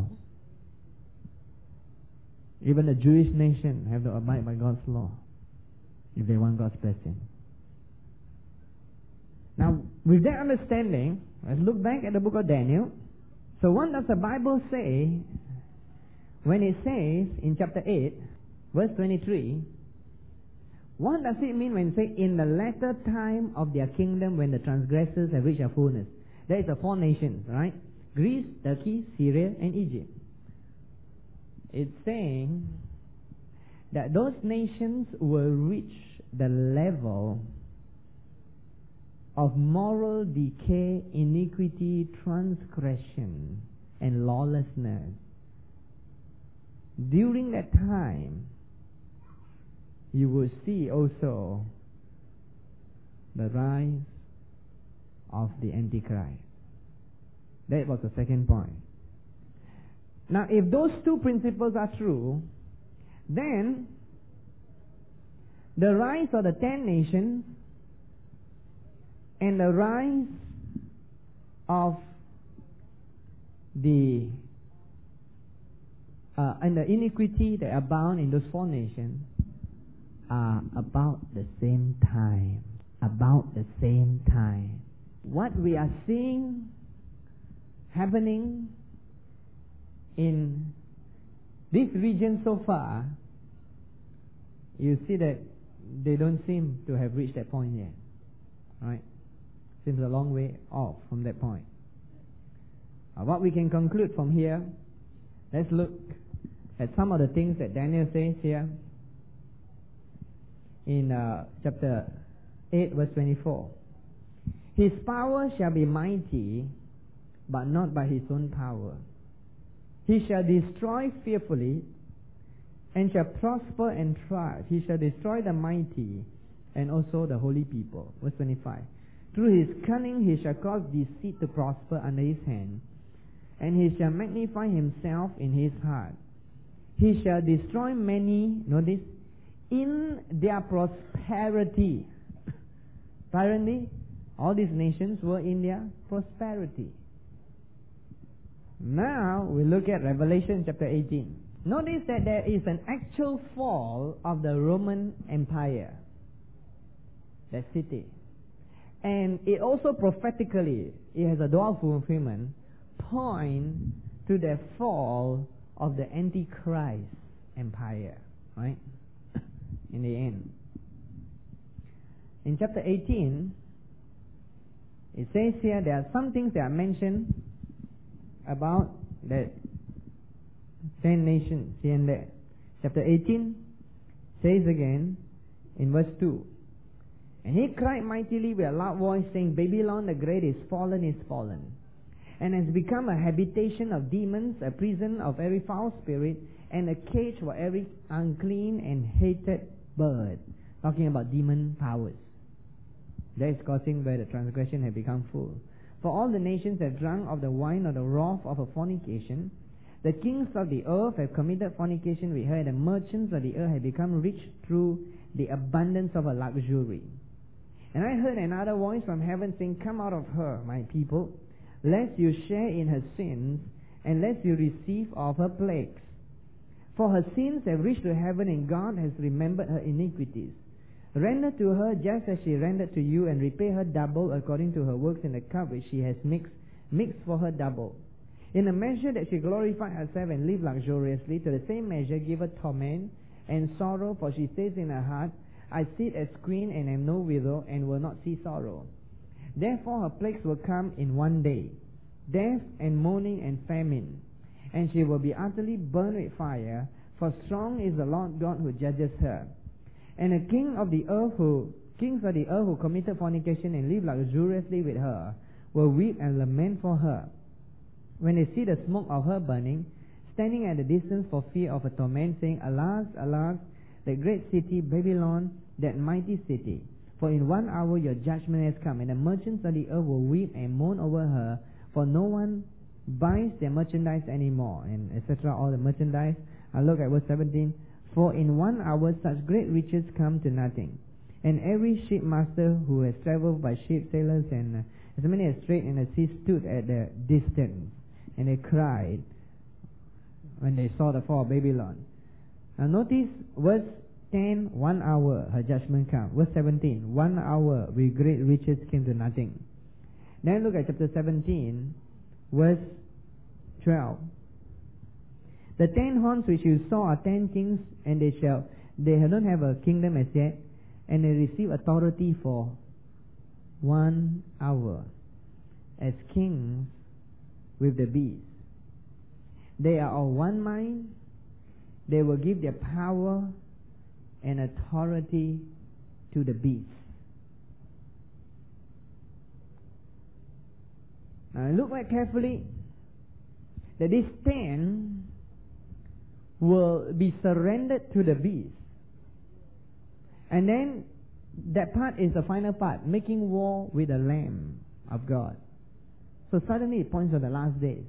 Speaker 2: Even the Jewish nation have to abide by God's law if they want God's blessing. Now, with that understanding, let's look back at the book of Daniel. So what does the Bible say when it says in chapter eight, verse twenty-three, what does it mean when it says, in the latter time of their kingdom when the transgressors have reached their fullness? There is the four nations, right? Greece, Turkey, Syria, and Egypt. It's saying that those nations will reach the level of moral decay, iniquity, transgression, and lawlessness. During that time, you will see also the rise of the Antichrist. That was the second point. Now, if those two principles are true, then the rise of the ten nations and the rise of the uh, and the iniquity that abound in those four nations are about the same time. About the same time. What we are seeing happening in this region so far, you see that they don't seem to have reached that point yet. Right? Seems a long way off from that point. Uh, what we can conclude from here, let's look at some of the things that Daniel says here in uh, chapter eight, verse twenty-four. His power shall be mighty, but not by his own power. He shall destroy fearfully, and shall prosper and thrive. He shall destroy the mighty, and also the holy people. Verse twenty-five. Through his cunning he shall cause deceit to prosper under his hand, and he shall magnify himself in his heart. He shall destroy many, notice, in their prosperity. Apparently, all these nations were in their prosperity. Now, we look at Revelation chapter eighteen. Notice that there is an actual fall of the Roman Empire, that city. And it also prophetically, it has a dual fulfillment, point to the fall of the Antichrist empire, right? In the end. In chapter eighteen, it says here there are some things that are mentioned about the ten nations here and there. Chapter eighteen says again in verse two, and he cried mightily with a loud voice, saying, Babylon the great is fallen, is fallen, and has become a habitation of demons, a prison of every foul spirit, and a cage for every unclean and hated bird. Talking about demon powers. That is causing where the transgression had become full. For all the nations have drunk of the wine of the wrath of her fornication. The kings of the earth have committed fornication with her, and the merchants of the earth have become rich through the abundance of her luxury. And I heard another voice from heaven saying, Come out of her, my people, lest you share in her sins, and lest you receive of her plagues. For her sins have reached to heaven, and God has remembered her iniquities. Render to her just as she rendered to you, and repay her double according to her works in the cup which she has mixed, mixed for her double. In a measure that she glorified herself and lived luxuriously, to the same measure give her torment and sorrow, for she says in her heart, I sit as queen and am no widow, and will not see sorrow. Therefore her plagues will come in one day, death and mourning and famine, and she will be utterly burned with fire, for strong is the Lord God who judges her. And a king of the earth who kings of the earth who committed fornication and lived luxuriously with her will weep and lament for her, when they see the smoke of her burning, standing at a distance for fear of a torment, saying, Alas, alas, that great city, Babylon, that mighty city. For in one hour your judgment has come, and the merchants of the earth will weep and mourn over her, for no one buys their merchandise anymore, and et cetera. All the merchandise. I look at verse seventeen. For in one hour such great riches come to nothing, and every shipmaster who has travelled by ship, sailors, and uh, as many as trade in the sea, stood at the distance, and they cried when they saw the fall of Babylon. Now notice verse ten, one hour her judgment come. Verse seventeen, one hour with great riches came to nothing. Then look at chapter seventeen, verse twelve. The ten horns which you saw are ten kings, and they shall they don't have a kingdom as yet, and they receive authority for one hour as kings with the beast. They are of one mind. They will give their power and authority to the beast. Now look very carefully that these ten will be surrendered to the beast. And then that part is the final part, making war with the Lamb of God. So suddenly it points to the last days.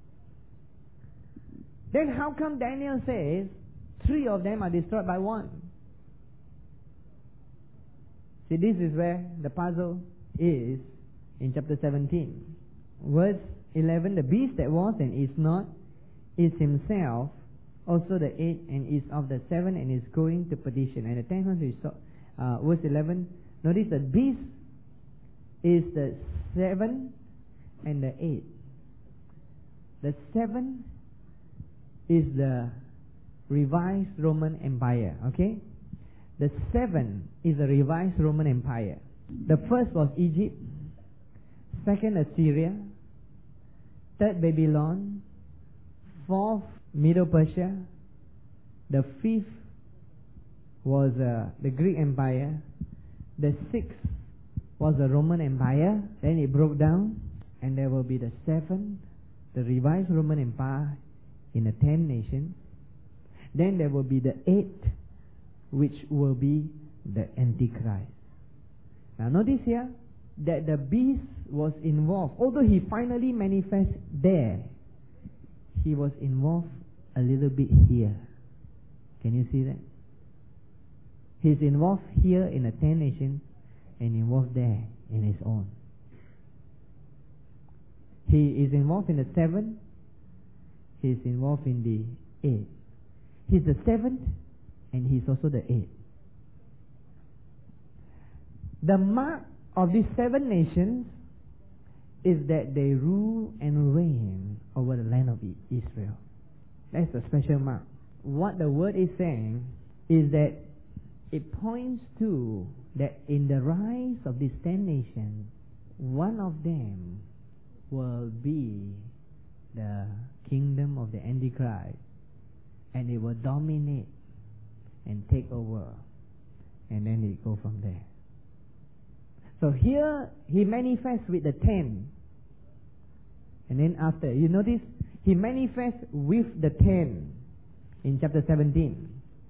Speaker 2: Then how come Daniel says three of them are destroyed by one? See, this is where the puzzle is in chapter seventeen. Verse eleven, the beast that was and is not is himself also the eighth, and is of the seven, and is going to perdition. And the ten horns we saw, uh, verse eleven, notice the beast is the seven and the eight. The seven is the revised Roman Empire, okay? The seven is the revised Roman Empire. The first was Egypt, second Assyria, third Babylon, fourth Middle Persia, the fifth was uh, the Greek Empire, the sixth was the Roman Empire, then it broke down, and there will be the seventh, the revised Roman Empire in the ten nations. Then there will be the eighth, which will be the Antichrist. Now notice here that the beast was involved. Although he finally manifests there, he was involved a little bit here. Can you see that? He's involved here in the ten nations and involved there in his own. He is involved in the seventh. He is involved in the eighth. He's the seventh and he's also the eighth. The mark of these seven nations is that they rule and reign over the land of Israel. That's a special mark. What the word is saying is that it points to that in the rise of these ten nations, one of them will be the kingdom of the Antichrist, and it will dominate and take over, and then it go from there. So here he manifests with the ten, and then after, you notice he manifests with the ten in chapter seventeen.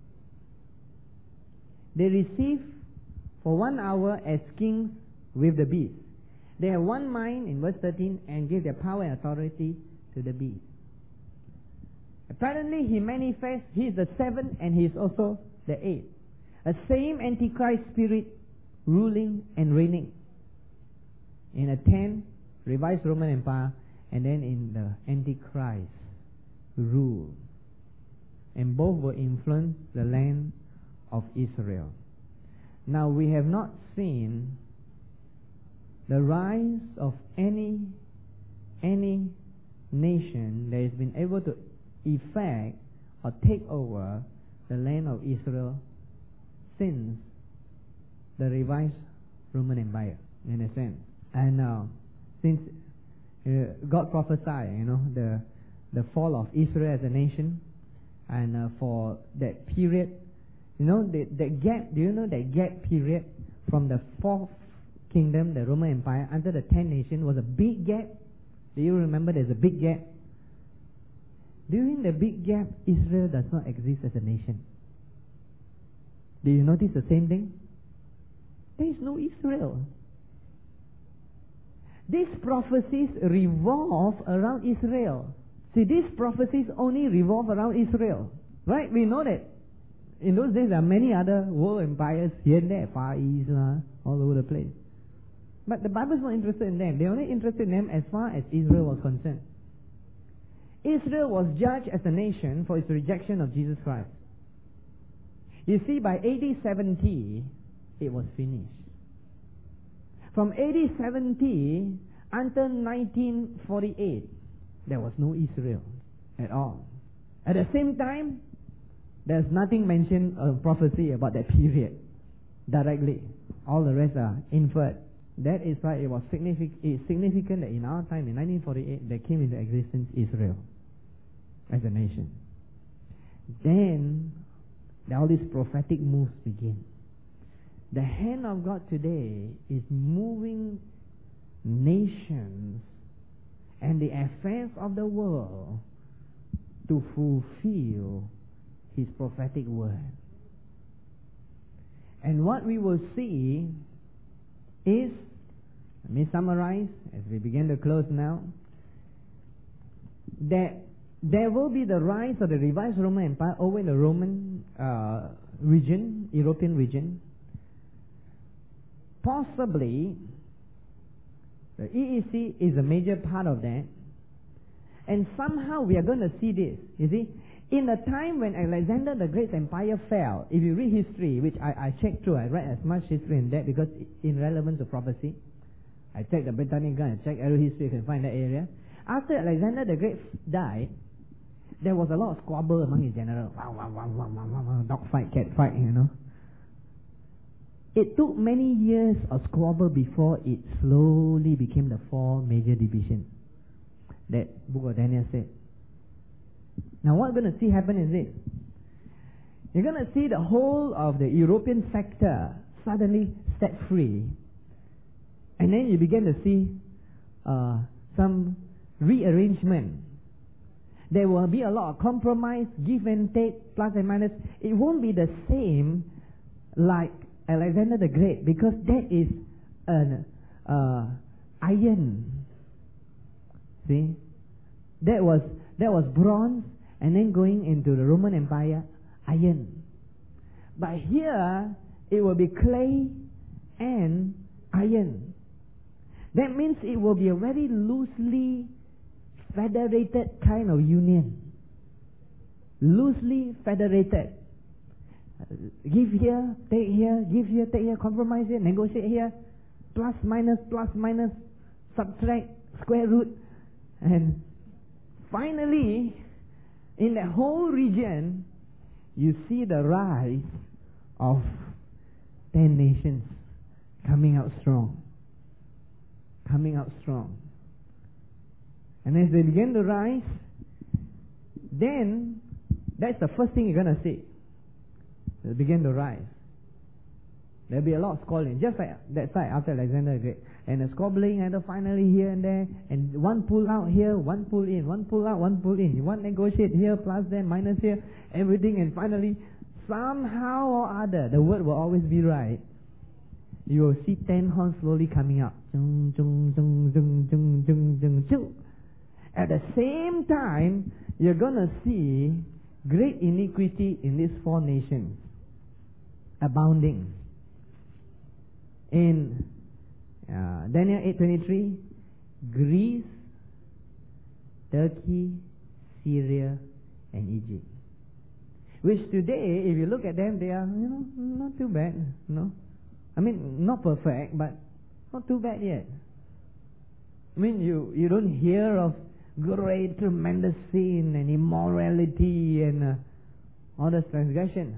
Speaker 2: They receive for one hour as kings with the beast. They have one mind in verse thirteen and give their power and authority to the beast. Apparently he manifests, he is the seventh and he is also the eighth. A same Antichrist spirit ruling and reigning in a ten revised Roman Empire, and then in the Antichrist rule. And both will influence the land of Israel. Now we have not seen the rise of any any nation that has been able to effect or take over the land of Israel since the revised Roman Empire, in a sense. And uh, since uh, God prophesied, you know, the the fall of Israel as a nation, And uh, for that period, you know, the, the gap, do you know that gap period from the fourth kingdom, the Roman Empire, until the ten nations was a big gap? Do you remember there's a big gap? During the big gap, Israel does not exist as a nation. Do you notice the same thing? There is no Israel. These prophecies revolve around Israel. See, these prophecies only revolve around Israel. Right? We know that. In those days, there are many other world empires here and there, Far East, uh, all over the place. But the Bible is not interested in them. They're only interested in them as far as Israel was concerned. Israel was judged as a nation for its rejection of Jesus Christ. You see, by A D seventy, it was finished. From A D seventy until nineteen forty-eight, there was no Israel at all. At the same time, there's nothing mentioned of prophecy about that period directly. All the rest are inferred. That is why it was signific- it's significant that in our time, in nineteen forty-eight, there came into existence Israel as a nation. Then, all these prophetic moves begin. The hand of God today is moving nations and the affairs of the world to fulfill His prophetic word. And what we will see is, let me summarize as we begin to close now, that there will be the rise of the revised Roman Empire over in the Roman uh, region, European region. Possibly, the E E C is a major part of that. And somehow we are going to see this. You see, in the time when Alexander the Great's empire fell, if you read history, which I, I checked through, I read as much history in that because in relevance to prophecy. I checked the Britannica, I checked every history, you can find that area. After Alexander the Great died, there was a lot of squabble among his generals. Wow, wow, wow, wow, wow, wow, dog fight, cat fight, you know. It took many years of squabble before it slowly became the four major divisions that Book of Daniel said. Now what we're going to see happen is this. You're going to see the whole of the European sector suddenly set free. And then you begin to see uh, some rearrangement. There will be a lot of compromise, give and take, plus and minus. It won't be the same like Alexander the Great, because that is an uh, iron. See, that was that was bronze, and then going into the Roman Empire, iron. But here it will be clay and iron. That means it will be a very loosely federated kind of union. Loosely federated. Give here, take here, give here, take here, compromise here, negotiate here, plus, minus, plus, minus, subtract, square root. And finally, in the whole region, you see the rise of ten nations coming out strong. Coming out strong. And as they begin to rise, then that's the first thing you're going to see. They begin to rise. There'll be a lot of squabbling, just like that side after Alexander the Great. And the squabbling, and finally here and there, and one pull out here, one pull in, one pull out, one pull in. You want to negotiate here, plus there, minus here, everything, and finally, somehow or other, the word will always be right. You will see ten horns slowly coming up. At the same time, you're going to see great iniquity in these four nations abounding. In uh, Daniel eight twenty-three, Greece, Turkey, Syria, and Egypt. Which today, if you look at them, they are, you know, not too bad. No, I mean, not perfect, but not too bad yet. I mean, you, you don't hear of great, tremendous sin and immorality and uh, all this transgression.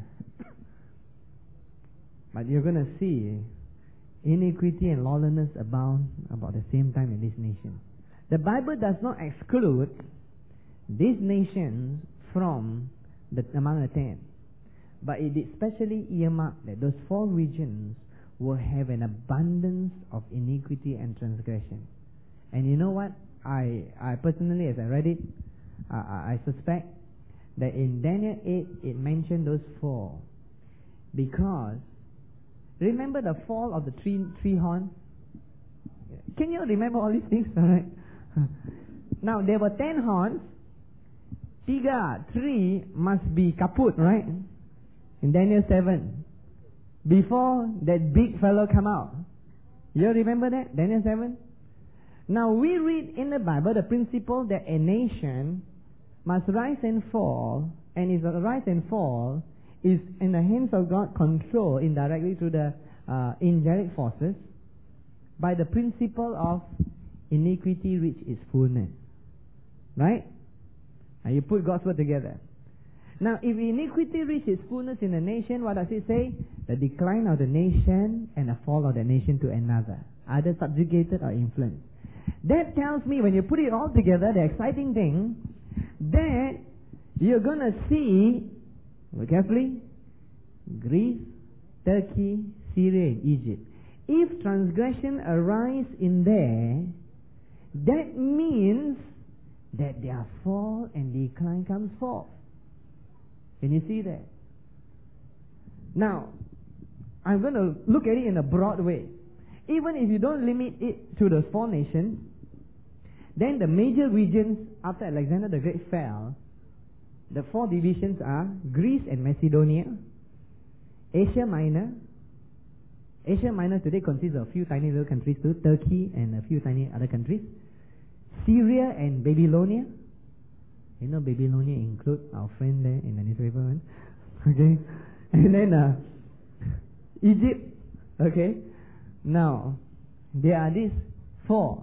Speaker 2: But you're going to see iniquity and lawlessness abound about the same time in this nation. The Bible does not exclude these nations from the, among the ten. But it is specially earmarked that those four regions will have an abundance of iniquity and transgression. And you know what? I, I personally, as I read it, uh, I suspect that in Daniel eight, it mentioned those four. Because, remember the fall of the three, three horns? Can you remember all these things? Alright. Now, there were ten horns. Tiga, three must be kaput, right? In Daniel seven. Before that big fellow come out. You remember that? Daniel seven? Now, we read in the Bible the principle that a nation must rise and fall, and its rise and fall is in the hands of God, controlled indirectly through the uh, angelic forces by the principle of iniquity reach its fullness. Right? And you put God's word together. Now, if iniquity reaches its fullness in a nation, what does it say? The decline of the nation and the fall of the nation to another, either subjugated or influenced. That tells me, when you put it all together, the exciting thing, that you're going to see, look carefully, Greece, Turkey, Syria, and Egypt. If transgression arise in there, that means that their fall and decline comes forth. Can you see that? Now, I'm going to look at it in a broad way. Even if you don't limit it to the four nations, then the major regions after Alexander the Great fell, the four divisions are Greece and Macedonia, Asia Minor. Asia Minor today consists of a few tiny little countries too, Turkey and a few tiny other countries. Syria and Babylonia. You know Babylonia include our friend there in the newspaper one. Okay. And then uh, Egypt. Okay. Now, there are these four.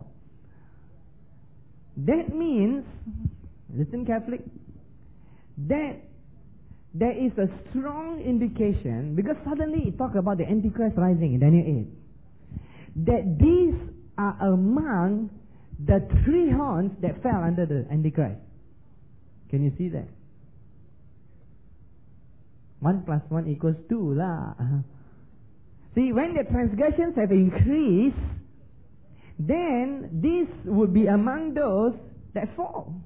Speaker 2: That means, listen carefully, that there is a strong indication, because suddenly it talks about the Antichrist rising in Daniel eight, that these are among the three horns that fell under the Antichrist. Can you see that? One plus one equals two lah. See, when the transgressions have increased, then this would be among those that fall.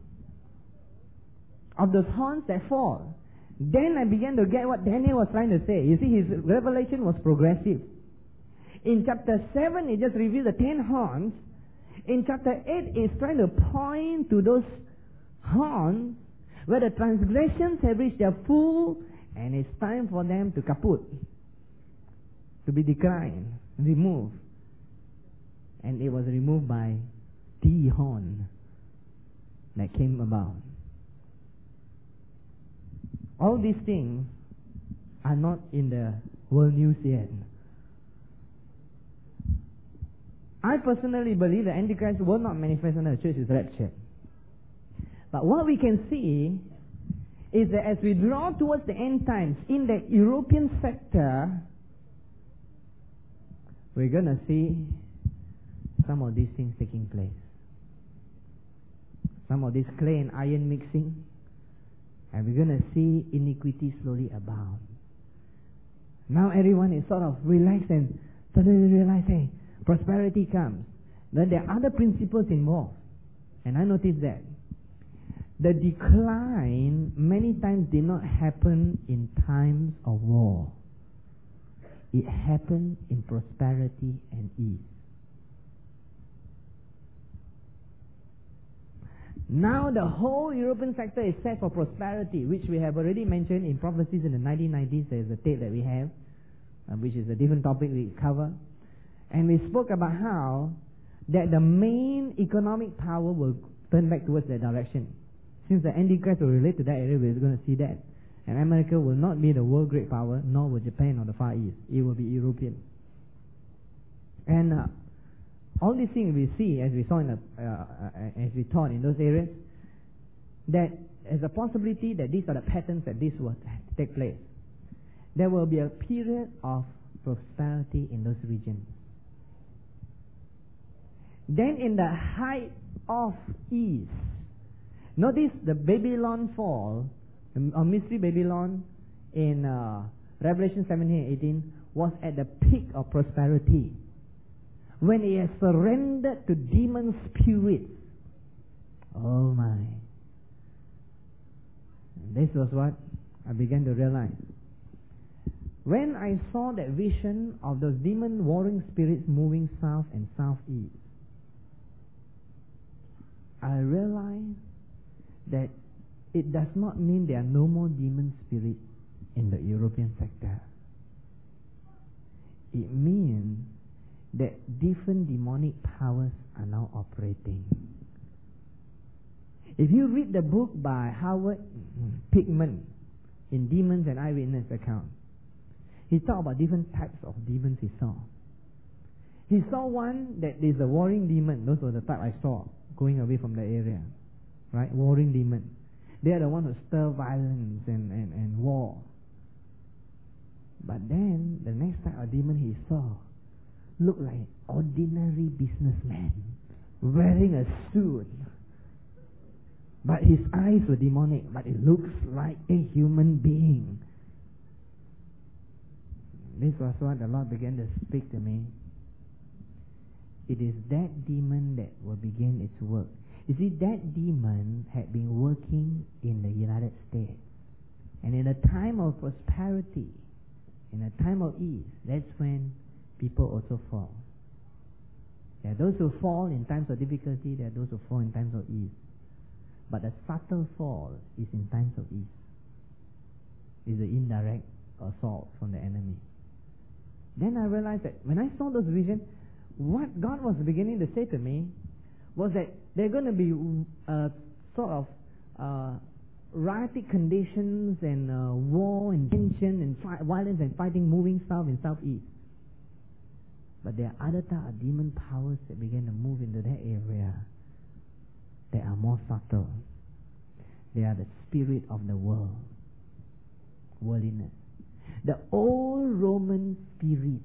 Speaker 2: Of those horns that fall. Then I began to get what Daniel was trying to say. You see, his revelation was progressive. In chapter seven, it just revealed the ten horns. In chapter eight, it's trying to point to those horns where the transgressions have reached their full, and it's time for them to kaput, to be declined, removed. And it was removed by the horn that came about. All these things are not in the world news yet. I personally believe the Antichrist will not manifest when the church is raptured. But what we can see is that as we draw towards the end times, in the European sector, we're going to see some of these things taking place. Some of this clay and iron mixing. And we're going to see iniquity slowly abound. Now everyone is sort of relaxed and suddenly realize, hey, prosperity comes. Then there are other principles involved. And I noticed that the decline many times did not happen in times of war. It happened in prosperity and ease. Now the whole European sector is set for prosperity, which we have already mentioned in prophecies in the nineteen nineties. There is a tape that we have, uh, which is a different topic we cover. And we spoke about how that the main economic power will turn back towards that direction. Since the Antichrist will relate to that area, we're going to see that. And America will not be the world great power, nor will Japan or the Far East. It will be European. And uh, all these things we see, as we saw in the, uh, uh, as we taught in those areas, that there's a possibility that these are the patterns that this will take place. There will be a period of prosperity in those regions. Then in the height of ease, notice the Babylon fall or Mystery Babylon in uh, Revelation seventeen and eighteen was at the peak of prosperity, when it has surrendered to demon spirits. Oh my. This was what I began to realize. When I saw that vision of those demon warring spirits moving south and southeast, I realized that it does not mean there are no more demon spirits in the European sector. It means that different demonic powers are now operating. If you read the book by Howard Pickman in Demons and Eyewitness Account, he talked about different types of demons he saw. He saw one that is a warring demon. Those were the type I saw going away from the area. Right? Warring demon. They are the ones who stir violence and, and, and war. But then, the next type of demon he saw looked like ordinary businessman wearing a suit. But his eyes were demonic, but it looks like a human being. This was what the Lord began to speak to me. It is that demon that will begin its work. You see, that demon had been working in the United States. And in a time of prosperity, in a time of ease, that's when people also fall. There are those who fall in times of difficulty, there are those who fall in times of ease. But the subtle fall is in times of ease. It's the indirect assault from the enemy. Then I realized that when I saw those visions, what God was beginning to say to me was that there are going to be uh, sort of uh, riotic conditions and uh, war and tension and fi- violence and fighting moving south and southeast. But there are other type of demon powers that began to move into that area that are more subtle. They are the spirit of the world, worldliness. The old Roman spirits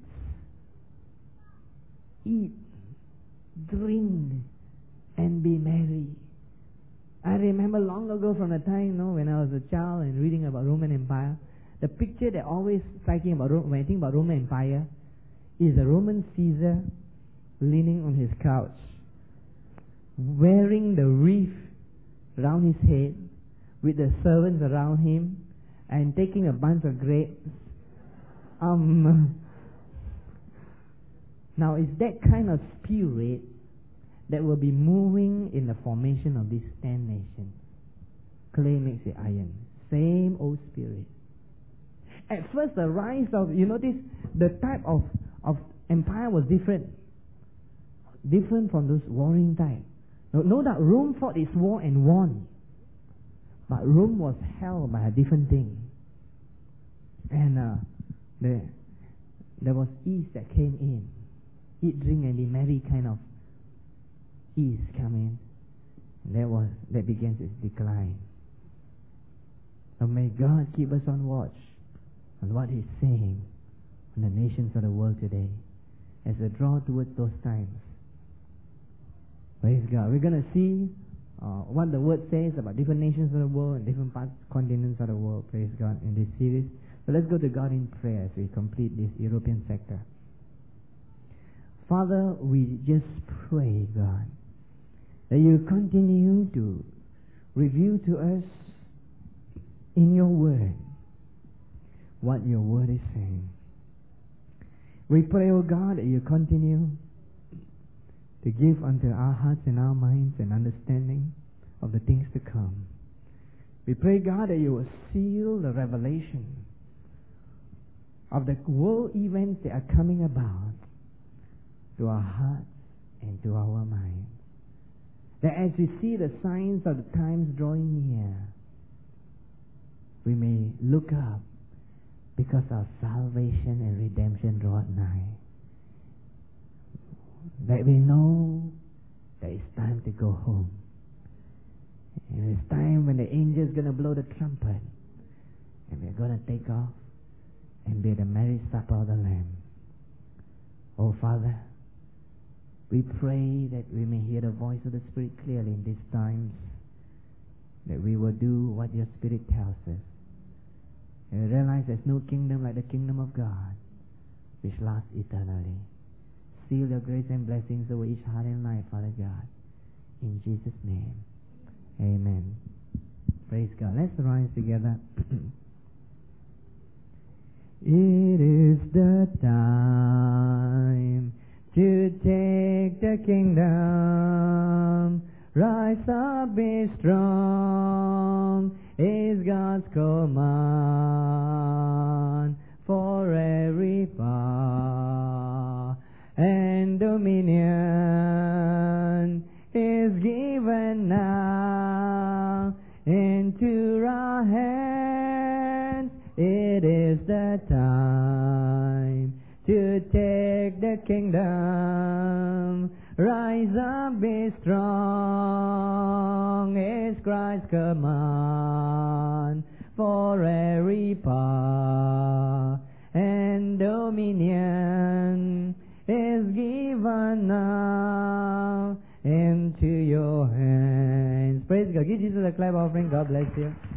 Speaker 2: eat, drink, and be merry. I remember long ago from the time, you know, when I was a child and reading about Roman Empire, the picture that always striking about Rome, when I think about Roman Empire, is a Roman Caesar leaning on his couch, wearing the wreath round his head, with the servants around him, and taking a bunch of grapes. Um, now, it's that kind of spirit that will be moving in the formation of these ten nations. Clay makes it iron. Same old spirit. At first, the rise of, you notice, the type of, of empire was different. Different from those warring type. No, no doubt Rome fought its war and won. But Rome was held by a different thing. And uh, there, there was ease that came in. Eat, drink, and be merry kind of ease come in. That was that begins its decline. So may God keep us on watch on what He's saying on the nations of the world today as we draw towards those times. Praise God. We're going to see uh, what the Word says about different nations of the world and different parts, continents of the world. Praise God in this series. So let's go to God in prayer as we complete this European sector. Father, we just pray, God, that you continue to reveal to us in your Word what your Word is saying. We pray, O God, that you continue to give unto our hearts and our minds an understanding of the things to come. We pray, God, that you will seal the revelation of the world events that are coming about to our hearts and to our minds. That as we see the signs of the times drawing near, we may look up because our salvation and redemption draw nigh. That we know that it's time to go home. And it's time when the angel's going to blow the trumpet and we're going to take off and be at the marriage supper of the Lamb. Oh Father, we pray that we may hear the voice of the Spirit clearly in these times. that we will do what your Spirit tells us. And we realize there's no kingdom like the kingdom of God, which lasts eternally. Seal your grace and blessings over each heart and life, Father God. In Jesus' name, amen. Praise God. Let's rise together. It is the time to take the kingdom. Rise up, be strong, is God's command. For every power and dominion is given now into our hands. It is the time to take the kingdom. Rise up, be strong, is Christ's command. For every power and dominion is given now into your hands. Praise God. Give Jesus a clap offering. God bless you.